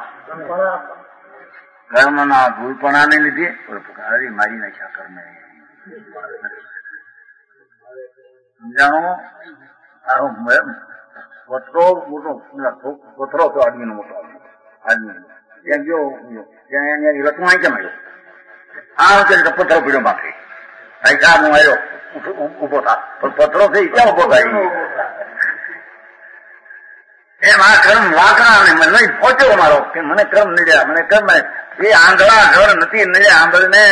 કર્મના દૂરપણાને લીધે મારી નાખ્યા કર્મ સમજાણો આરો પથરો મોટો પથરો તો આદમીનો મોટો આદમી ત્યાં ગયો ત્યાં રત્નાઈ કેમ આવ્યો આ વખતે પથ્થર પીડ્યો બાકી પૈસા હું આવ્યો ઉભો થા પણ પથ્થરો થઈ ક્યાં ઉભો થાય એમ આ કર્મ વાંકણા ને મને પહોંચ્યો મારો કે મને કર્મ નડ્યા મને કર્મ એ આંધળા ઘર નથી નડ્યા આંબળ ને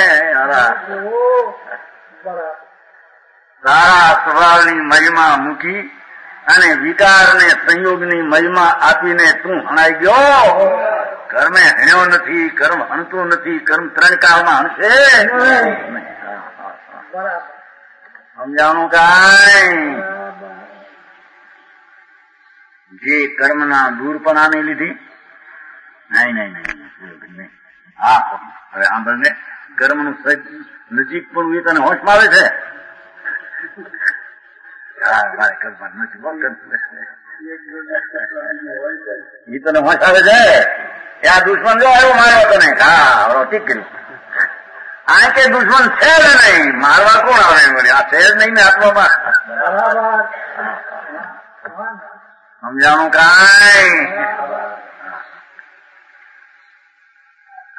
સારા સ્વભાવની મહિમા મૂકી અને વિકારને સંયોગની મહિમા આપીને તું હણાઈ ગયો. કર્મે હણ્યો નથી કર્મ હણતું નથી કર્મ ત્રણ કાળમાં હણશે. સમજાણું કાંઈ જે કર્મના દૂરપણાને લીધે નહીં નહીં નહીં હા હવે આંબળ ને કર્મનું નજીક પણ એ તને હોશમાં આવે છે. એ તને હોશ આવે છે ત્યાં દુશ્મન જો આવ્યો માર્યો તને હા ઠીક કર્યું આ કે દુશ્મન છે જ નહીં મારવા કોણ આવે આ છે જ નહીં ને આત્મામાં સમજાણું કાંઈ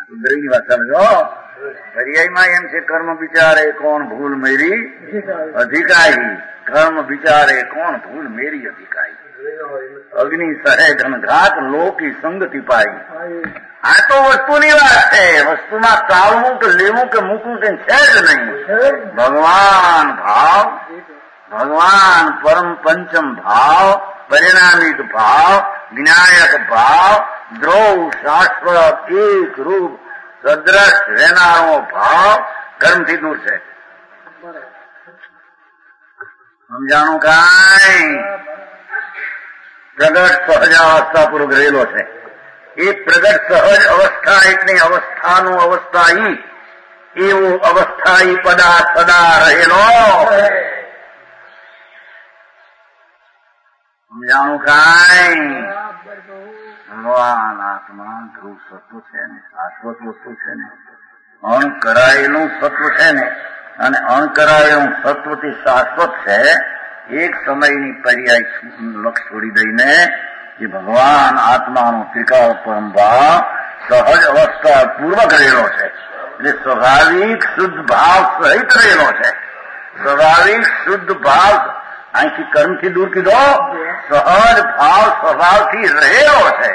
ઉદરી વાત સમજો. પર્યાયમાં એમ છે કર્મ વિચારે કોણ ભૂલ મેરી અધિકારી, કર્મ વિચારે કોણ ભૂલ મેરી અધિકારી. અગ્નિ સહે ઘનઘાત લોકી સંગતિ પાઈ. આ તો વસ્તુની વાત છે. વસ્તુમાં ટાળવું કે લેવું કે મૂકવું કે છે જ નહીં. ભગવાન ભાવ, ભગવાન પરમ પંચમ ભાવ, પરિણામિક ભાવ, જ્ઞાયક ભાવ, દ્રોવ શાશ્વત એક રૂપ સદ્રશ રહેનારો ભાવ કર્મથી દૂર છે. સમજાણું કાંઈ? પ્રગટ સહજાવસ્થા પૂર્વક રહેલો છે. એ પ્રગટ સહજ અવસ્થા એટલે અવસ્થાનું અવસ્થાયી, એવો અવસ્થાયી પદા સદા રહેલો. સમજાણું કાંઈ? ભગવાન આત્મા ધ્રુવ સત્વ છે ને, શાશ્વત વસ્તુ છે ને, અણ કરાયેલું સત્વ છે ને, અને અણ કરાયેલું સત્વથી શાશ્વત છે. એક સમયની પર્યાય લક્ષ છોડી દઈને જે ભગવાન આત્માનો ત્રિકાળ પરમ ભાવ સહજ અવસ્થા પૂર્વક રહેલો છે. એટલે સ્વાભાવિક શુદ્ધ ભાવ સહિત રહેલો છે. સ્વાભાવિક શુદ્ધ ભાવ અહીંથી કર્મથી દૂર કીધો, સહજ ભાવ સ્વભાવથી રહેલો છે.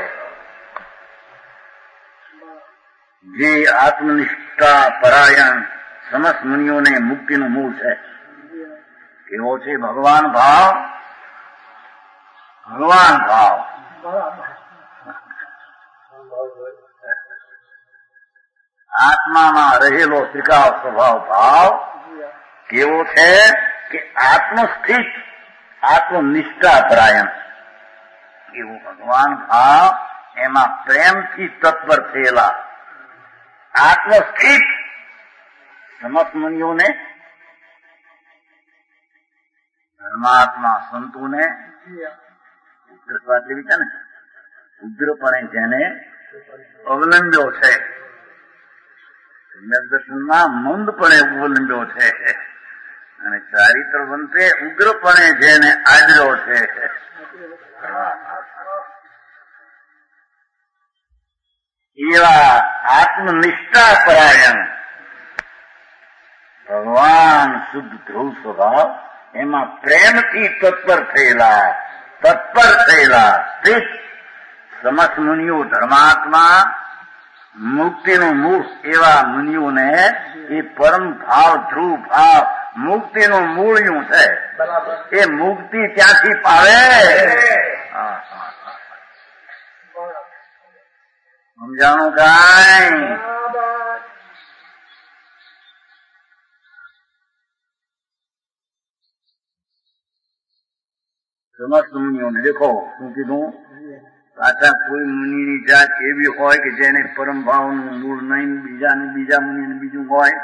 જે આત્મનિષ્ઠા પરાયણ સમસ્ત મુનિઓને મુક્તિનું મૂળ છે. એવો છે ભગવાન ભાવ. ભગવાન ભાવ આત્મામાં રહેલો ત્રિકાળ સ્વભાવ ભાવ કેવો છે કે આત્મસ્થિત, આત્મનિષ્ઠા પરાયણ એવું ભગવાન ભાવ. એમાં પ્રેમથી તત્પર થયેલા આત્મસ્થિત સમસ્ત મુનિઓને, ધર્માત્મા સંતોને ઉગ્રસ્વાદ લેવી છે ને, ઉગ્રપણે જેને અવલંબ્યો છે, દર્શનમાં મંદપણે અવલંબ્યો છે, અને ચારિત્રવંતે ઉગ્રપણે જેને આદર્યો છે. એવા આત્મનિષ્ઠા પરાયણ ભગવાન શુદ્ધ ધ્રુવ સ્વભાવ, એમાં પ્રેમથી તત્પર થયેલા, તત્પર થયેલા સ્થિત સમસ્ત મુનિઓ, ધર્માત્મા મુક્તિનું મૂળ એવા મુનિઓને એ પરમ ભાવ, ધ્રુવ ભાવ મુક્તિનું મૂળિયું છે. એ મુક્તિ ક્યાંથી પાવે? સમજાણું કાંઈ? સમસ્ત મુનિઓને દેખો શું કીધું? પાછા કોઈ મુનિની જાત એવી હોય કે જેને પરમ ભાવનું મૂળ નહીં, બીજાને બીજા મુનિને બીજું હોય.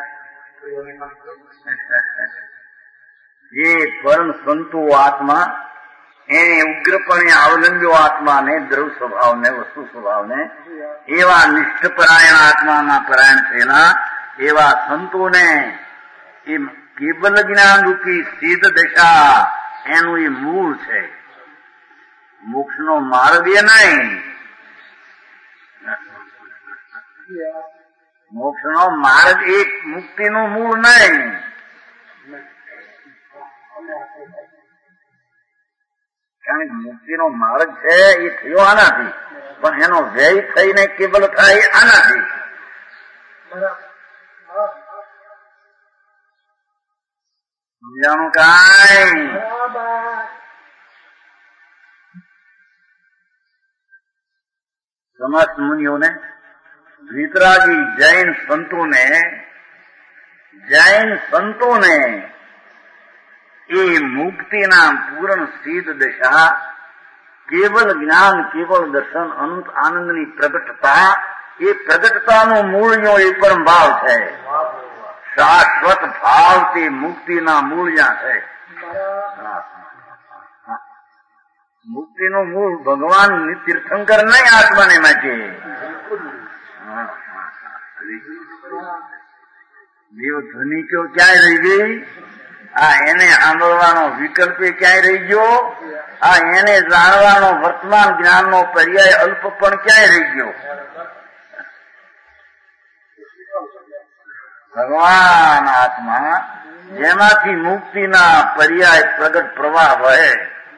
જે પરમ સંતો આત્મા એને ઉગ્રપણે અવલંબ્યો આત્માને, દ્રવ સ્વભાવને, વસ્તુ સ્વભાવને, એવા નિષ્ઠપરાયણ આત્માના પરાયણ થયેલા એવા સંતોને એ કેવલ જ્ઞાન રૂપી સિદ્ધ દશા એનું એ મૂળ છે. મોક્ષનો માર્ગ એ નહીં. મોક્ષનો માર્ગ એક મુક્તિનું મૂળ નહીં. કારણ કે મુક્તિનો માર્ગ છે એ થયો આનાથી, પણ એનો વ્યય થઈને કેવલ થાય આનાથી. સમજાણું કાંઈ? સમસ્ત મુનિઓને, વિતરાગી જૈન સંતોને, જૈન સંતોને એ મુક્તિના પૂર્ણ સિદ્ધ દશા, કેવલ જ્ઞાન, કેવલ દર્શન, અનંત આનંદની પ્રગટતા, એ પ્રગટતાનું મૂળિયો એ પરમ ભાવ છે. શાશ્વત ભાવ તે મુક્તિના મૂળિયા છે. મુક્તિનું મૂળ ભગવાન તીર્થંકર નહીં, આત્માને માટે. દેવ ધ્વનિ કયો ક્યાંય રહી ગઈ? આ એને સાંભળવાનો વિકલ્પ ક્યાંય રહી ગયો? આ એને જાણવાનો વર્તમાન જ્ઞાનનો પર્યાય અલ્પ પણ ક્યાંય રહી ગયો? ભગવાન આત્મા જેમાંથી મુક્તિના પર્યાય પ્રગટ પ્રવાહ વહે,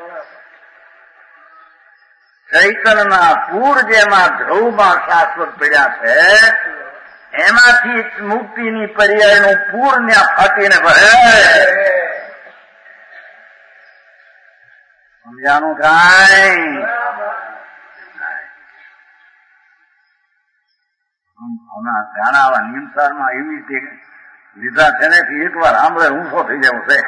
ચૈતનના પૂર જેમાં ધ્રુવમાં શાશ્વત પડ્યા છે એમાંથી મુક્તિની પર્યાયનું પૂર ત્યાં ફાટીને વહે. સમજાનું કાંઈ? ગાણા આવા નિયમસારમાં એવી રીતે લીધા છે ને એક વાર સાંભળે ઊંઘો થઈ જવું છે.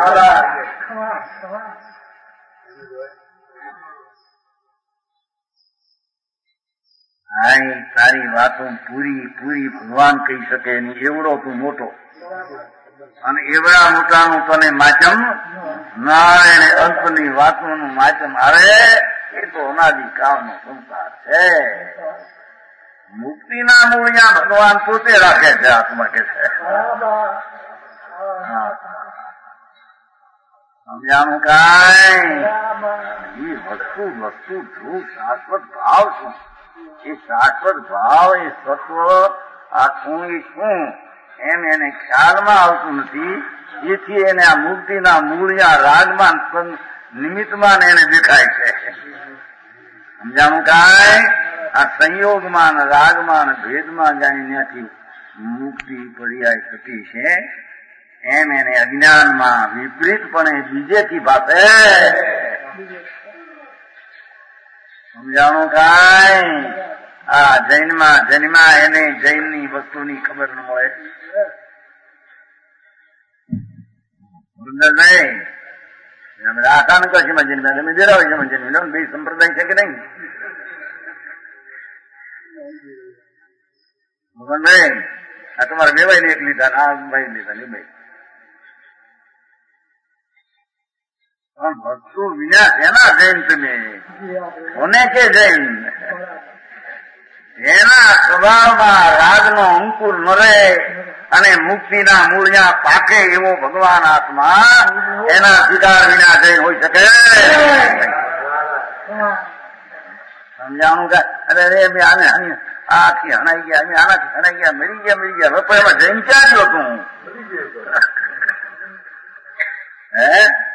આઈ તારી વાતો પૂરી પૂરી ભગવાન કહી શકે નહીં, એવડો તું મોટો અને એવડા મોટાનું તને માચમ ના, એને અંતની વાતોનું માચમ આવે એ તો અનાદિ કાળનો સંસાર છે. મુક્તિના મૂળિયા ભગવાન પોતે રાખે છે, આત્મા કે છે. સમજાનું કાંઈ? એ વસ્તુ વસ્તુ ધ્રુવ શાશ્વત ભાવ શું? એ શાશ્વત ભાવ એ સત્વ આ શું એ શું એમ એને ખ્યાલમાં આવતું નથી. એથી એને આ મુક્તિના મૂળિયા રાગમાન નિમિત્તમાં એને દેખાય છે. સમજાનું કાંઈ? આ સંયોગમાં રાગમાં ભેદમાં જાય ત્યાંથી મુક્તિ પર્યાય થતી છે એમ એને અજ્ઞાનમાં વિપરીતપણે બીજેથી ભાષે. સમજાણું કાંઈ? આ જૈનમાં જન્મા એને જૈનની વસ્તુની ખબર ન મળે. નહીં આખાન કશીમાં જન્મ્યા તમે દેરાવાજીમાં જન્મેલો બે સંપ્રદાય છે કે નહીં? ભગવાનભાઈ આ તમારા બેવાઈ ને એક લીધા, આ ભાઈ લીધા ને ભાઈ પણ વસ્તુ વિના એના જૈન તમે કોને કે જૈન? એના સ્વભાવમાં રાગનો અંકુર ન રહે અને મુક્તિના મૂળિયા પાકે એવો ભગવાન આત્મા એના સ્વીકાર વિના જૈન હોઈ શકે? સમજાણું કે અરે રે આને આથી હણાઈ ગયા, અમે આનાથી હણાઈ ગયા, મરી ગયા મરી ગયા હવે એમાં જઈને ક્યાં ગયો તું? હે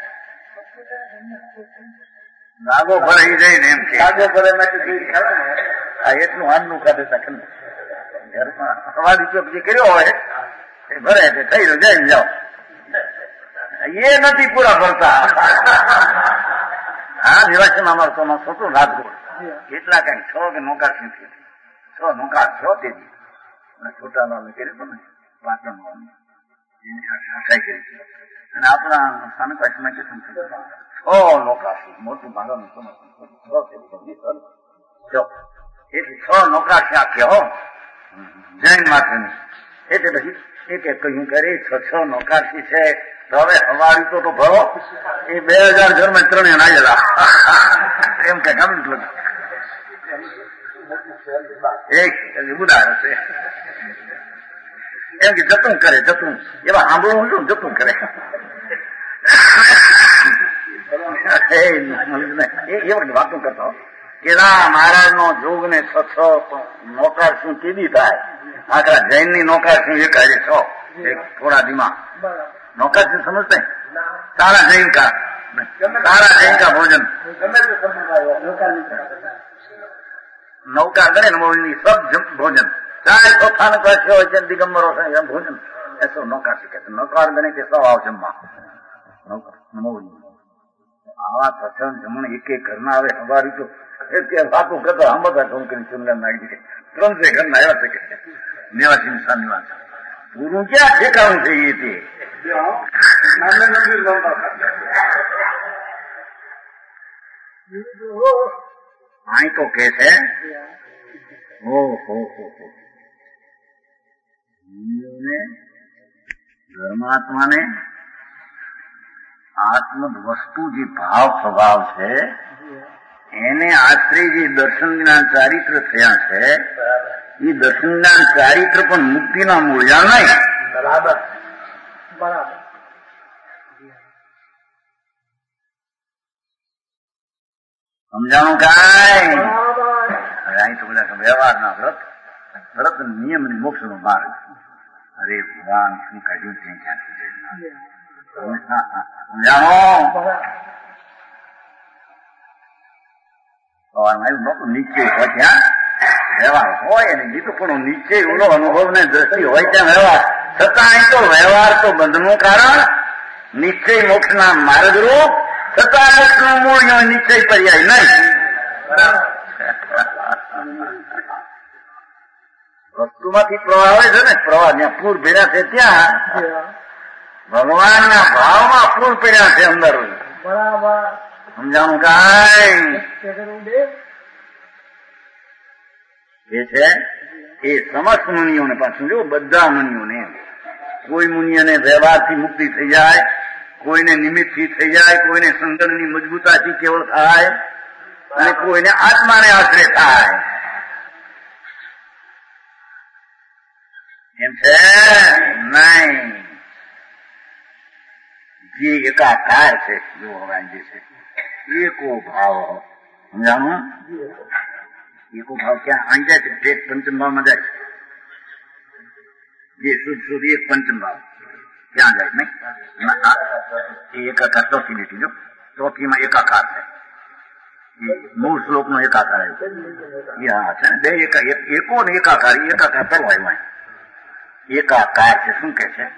નાગો ભરાઈ જાય ને એમ કે નાગો ભરે આ એટલું હાનનું કાઢે શકે ઘરમાં સવાલ ઉપયોગ જે કર્યો હોય એ ભરે છે થઈ રહ્યો જઈને જાઓ. એ નથી પૂરા ભરતા. હા નિવાસીમાં અમારું તો થતું રાજકોટ કેટલા કઈ છ કે નોકાર નથી છ નોકાર છ તેજી છોટા લાલ કર્યો ને પાટણ એની આશાઈ કરી છે અને આપણા સ્થાનકાશમાં કેટલું છ નોકાર મોટું ભાગનું એટલે છ નોકાર છે આખે હો જૈન માથેની. એટલે પછી એક એક કહ્યું કરે છ છ નોકારથી છે તો હવે હવારી તો તો ભરો એ બે હજાર ઘરમાં ત્રણે નાયેલા એમ કે ગમે એક ઉદાહરણ છે એમ કે જતું કરે જતું એવા સાંભળવું શું જતું કરે એ વાતો કરતો કેલા મહારાજ નો જોગ ને છ છ નોકાર શું કીધી થાય આખા જૈન ની નોકાર શું એક આજે છ થોડા ધીમા નોકાર શું સમજते सारा जैन का सारा जैन का भोजन नौका करे न सब भोजन चाहे चौथा न कैसे हो दिगंबर हो भोजन ऐसा नौका से कहते नौकार गणे के सब आओ जमवा आवा सत्संग जमण एक एक घरना આવે હવારી તો એક વાતો કરતો આમ બધા ઠોંકીને ચુંગલા નાખી દે ત્રણ સે ઘર ના આવ્યા છે નિવાસી નિશાન નિવાસ પૂરું ક્યાં ઠેકાણું થઈ ગઈ તે અહીં તો કે છે ઓહો ધર્માત્માને આત્મ વસ્તુ જે ભાવ સ્વભાવ છે એને આશ્રય જે દર્શન જ્ઞાન ચારિત્ર થયા છે એ દર્શન જ્ઞાન ચારિત્ર પણ મુક્તિના મૂળ્યા નહીં. બરાબર બરાબર સમજાણું કાંઈ? હવે અહીં તો બધા વ્યવહારના વ્રત વ્રત નિયમ ની મોક્ષ નો માર્ગ અરે ભગવાન શું કહ્યું તે ક્યાંથી સમજાવો નીચે હોય ત્યાં વ્યવહાર હોય અને બીજું પણ નીચે ઓલો અનુભવ ને દ્રષ્ટિ હોય ત્યાં વ્યવહાર છતાં તો વ્યવહાર તો બંધનું કારણ નિશ્ચય મોક્ષના માર્ગરૂપ છતાં મોક્ષનું મૂળ નિશ્ચય પર્યાય નહીં. વસ્તુમાંથી પ્રવાહ હોય છે ને પ્રવાહ જ્યાં પૂર ભેર્યા છે ત્યાં ભગવાનના ભાવમાં પૂર પીડ્યા છે અંદર. સમજાણું કાંઈ એ છે એ સમસ્ત મુનિઓને પાછું જો બધા મુનિઓને કોઈ મુનિઓને વ્યવહારથી મુક્તિ થઈ જાય, કોઈને નિમિત્તથી થઈ જાય, કોઈને સંગણની મજબૂતાથી કેવળ થાય અને કોઈને આત્માને આશ્રય થાય. એમ છે નહીં. જે એકાકાર છે જો ભગવાન જે છે એકો ભાવ સમજાણું. એકો ભાવ ક્યાં આઈ જાય છે? એક પંચમ ભાવમાં જાય છે. જે શુદ્ધ શુદ્ધ એક પંચમ ભાવ ક્યાં જાય નહીં? એ એકાકાર ચોથી લીટી જો ચોથીમાં એકાકાર છે. મૂળ શ્લોક નો એકાકાર આવ્યો છે ને બે એકો ને એકાકાર એકાકાર કરવા આવ્યો. એકાકાર છે શું કે છે?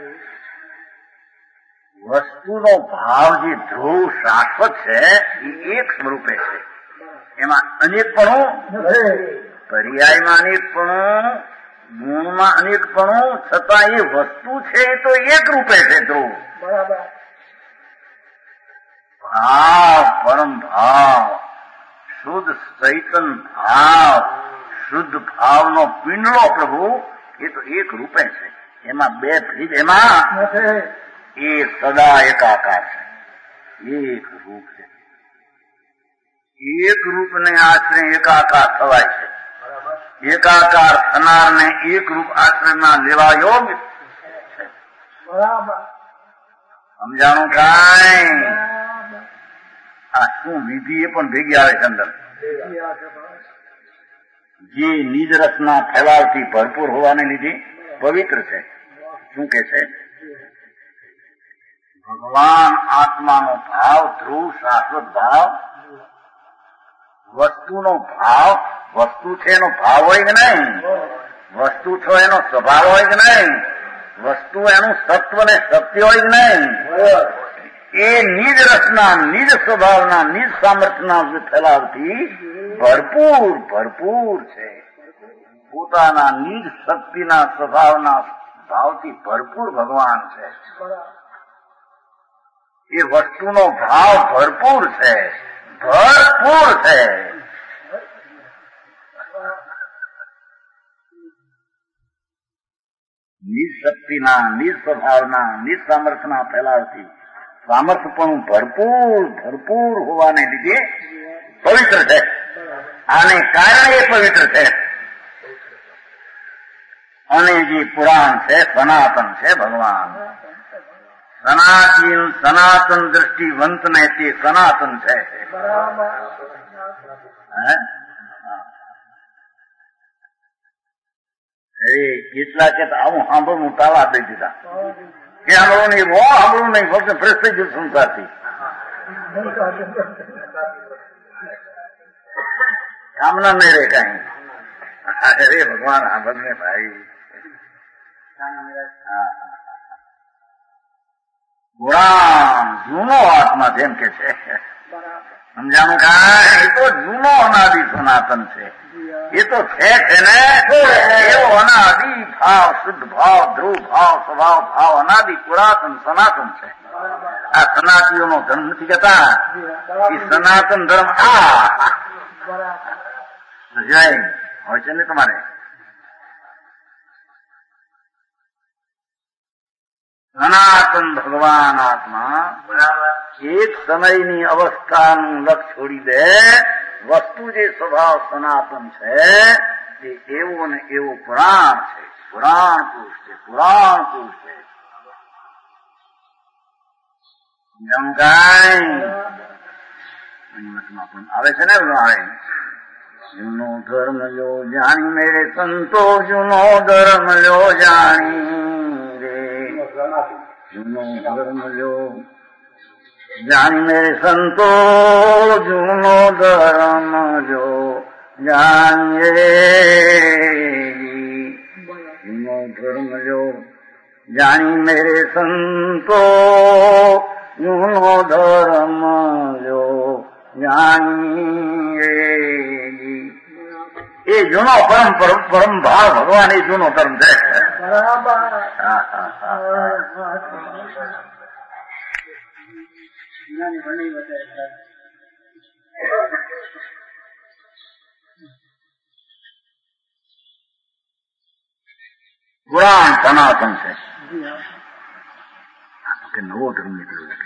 વસ્તુનો ભાવ જે ધ્રુવ શાશ્વત છે એ એક સ્વરૂપે છે. એમાં અનેકપણું, પર્યાયમાં અનેકપણું, ગુણમાં અનેકપણું, છતાં એ વસ્તુ છે એ તો એક રૂપે છે ધ્રુવ. ભાવ પરમ ભાવ શુદ્ધ ચૈતન ભાવ શુદ્ધ ભાવનો પિંડલો પ્રભુ એ તો એક રૂપે છે. એમાં બે ભેદ એમાં એ સદા એકાકાર છે. એક રૂપ છે. એક રૂપને આશ્રય એકાકાર થવાય છે. એકાકાર થનારને એક રૂપ આશ્રયમાં લેવા યોગ્ય છે. સમજાણું કાંઈ? આ શું વિધિ એ પણ ભેગી આવે છે અંદર. જે નિજ રસના ફેલાવથી ભરપૂર હોવાને લીધે પવિત્ર છે. શું કે છે? ભગવાન આત્માનો ભાવ ધ્રુવ શાશ્વત ભાવ, વસ્તુનો ભાવ, વસ્તુ છે એનો ભાવ હોય કે નહીં? વસ્તુ છો એનો સ્વભાવ હોય કે નહીં? વસ્તુ એનું સત્વ ને સત્ય હોય કે નહીં? એ નિજ રસના, નિજ સ્વભાવના, નિજ સામર્થ્યના ફેલાવથી ભરપૂર ભરપૂર છે. પોતાના નિજ શક્તિના સ્વભાવના ભાવથી ભરપૂર ભગવાન છે. એ વસ્તુનો ભાવ ભરપૂર છે, ભરપૂર છે. નિજ શક્તિના, નિજ સ્વભાવના, નિજ સામર્થ્યના ફેલાવથી સામર્થ્યપણું ભરપૂર ભરપૂર હોવાને લીધે પવિત્ર છે. આને કારણે એ પવિત્ર છે. અને જે પુરાણ છે સનાતન છે ભગવાન. સનાતન સનાતન દ્રષ્ટિવંત ને તે સનાતન છે. કેટલા કે આવું સાંભળવું તાળા દઈ દીધા. એ સાંભળવું નહીં, બહુ સાંભળવું નહીં, ફક્ત ફ્રેશ થઈ જશે સંસારથી. કામના નહીં રે કઈ. અરે ભગવાન સાંભળ ને ભાઈ. પુરાણ જૂનો આત્મા જેમ કે છે. સમજાણું કાંઈ? એ તો જૂનો અનાદિ સનાતન છે. એ તો છે છે ને એવો અનાદિ ભાવ, શુદ્ધ ભાવ, ધ્રુવ ભાવ, સ્વભાવ ભાવ અનાદિ પુરાતન સનાતન છે. આ સનાતીઓનો ધર્મ નથી કહેતા, એ સનાતન ધર્મ આ જય હોય છે ને તમારે. સનાતન ભગવાન આત્મા એક સમયની અવસ્થાનું લક્ષ છોડી દે. વસ્તુ જે સ્વભાવ સનાતન છે તે એવો ને એવો પુરાણ છે. પુરાણ પુરુષ છે, પુરાણ પુરુષ છે. જમકાઈ પણ આવે છે ને આવે જૂનો ધર્મ લો જાણી મેરે સંતો, જૂનો ધર્મ લો જાણી રે, જૂનો ધર્મ લો જાણી મેરે સંતો, જૂનો ધર્મ લો જાણી રે, જૂનો ધર્મ લો જાણી મેરે સંતો, જૂનો ધર્મ લો જાણી રે. એ જૂનો પરમ પરમ પરમ ભાવ ભગવાન એ જૂનો ધર્મ છે. પુરાણ સનાતન છે કે નવો ધર્મ નીકળ્યો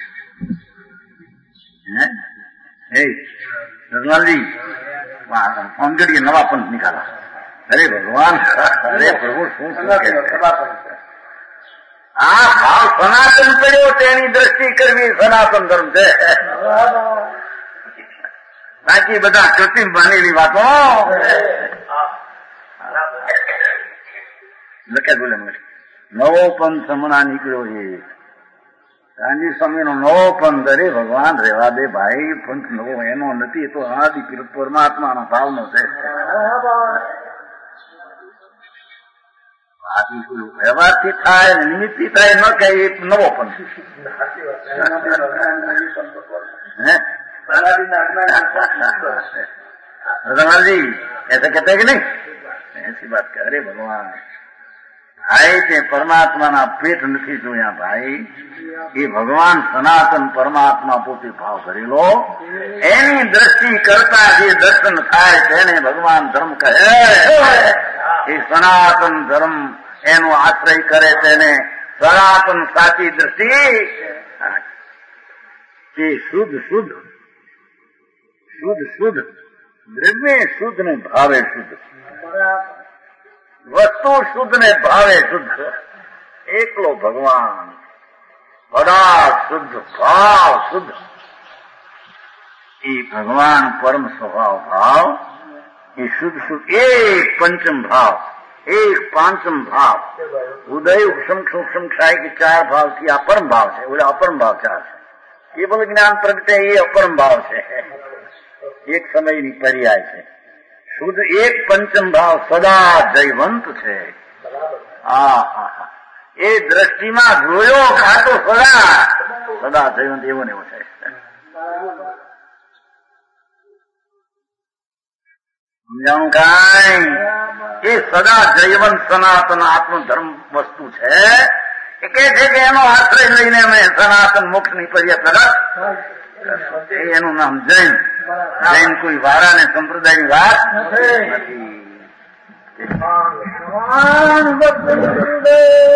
છે. ભગવાનજી સમજડીએ નવા પંથ નિકાલા. અરે ભગવાન, અરે પ્રભુ શું આ ભાવ સનાતન કર્યો તેની દ્રષ્ટિ કરવી સનાતન ધર્મ છે. બાકી બધા કૃત્રિમ બનેલી વાતો લખ્યા બોલે. નવો પંથ હમણાં નીકળ્યો છે ગાંધી સ્વામી નો નવો પંથ. અરે ભગવાન રેવા દે ભાઈ, પંથ નવો એનો નથી, તો આદિ પરમાત્માના ભાવનો છે. વ્યવહારથી થાય નિમિત્તથી થાય ન કહે એ નવો પંથ. रतनलाल ऐसा कहते हैं कि नहीं? ऐसी बात कह रहे भगवान भाई के परमात्मा ना पेट नहीं जोया भाई, ये भगवान सनातन परमात्मा पोते भाव करेलो एनी दृष्टि करता जे दर्शन थाय तेने भगवान धर्म कहे. ये सनातन धर्म एनो आश्रय करे तेने सनातन साची दृष्टि. ये शुद्ध शुद्ध शुद्ध शुद्ध द्रव्य शुद्ध ने भावे शुद्ध, वस्तु शुद्ध ने भावे शुद्ध. एकलो भगवान पदार्थ शुद्ध, भाव शुद्ध. ये भगवान परम स्वभाव भाव ये शुद्ध शुद्ध एक पंचम भाव, एक पांचम भाव, उदय उपशम सूक्ष्म क्षय के चार भाव की अपरम भाव है. बोले अपरम भाव चार है. केवल ज्ञान प्रगटे ये अपरम भाव है, एक समय ની પર્યાય છે. શુદ્ધ એક પંચમ ભાવ સદા જયવંત છે. હા હા હા એ દ્રષ્ટિમાં જોયો ખાતો સદા સદા જયવંત એવો ને એવો છે. સમજાણું કાંઈ? એ સદા જયવંત સનાતન આત્મધર્મ વસ્તુ છે. એ કહે છે કે એનો આશ્રય લઈને અમે સનાતન મોક્ષની પર્યા પ્રગટ. એનું નામ જૈન. જૈન કોઈ વારા ને સંપ્રદાયની વાત નથી.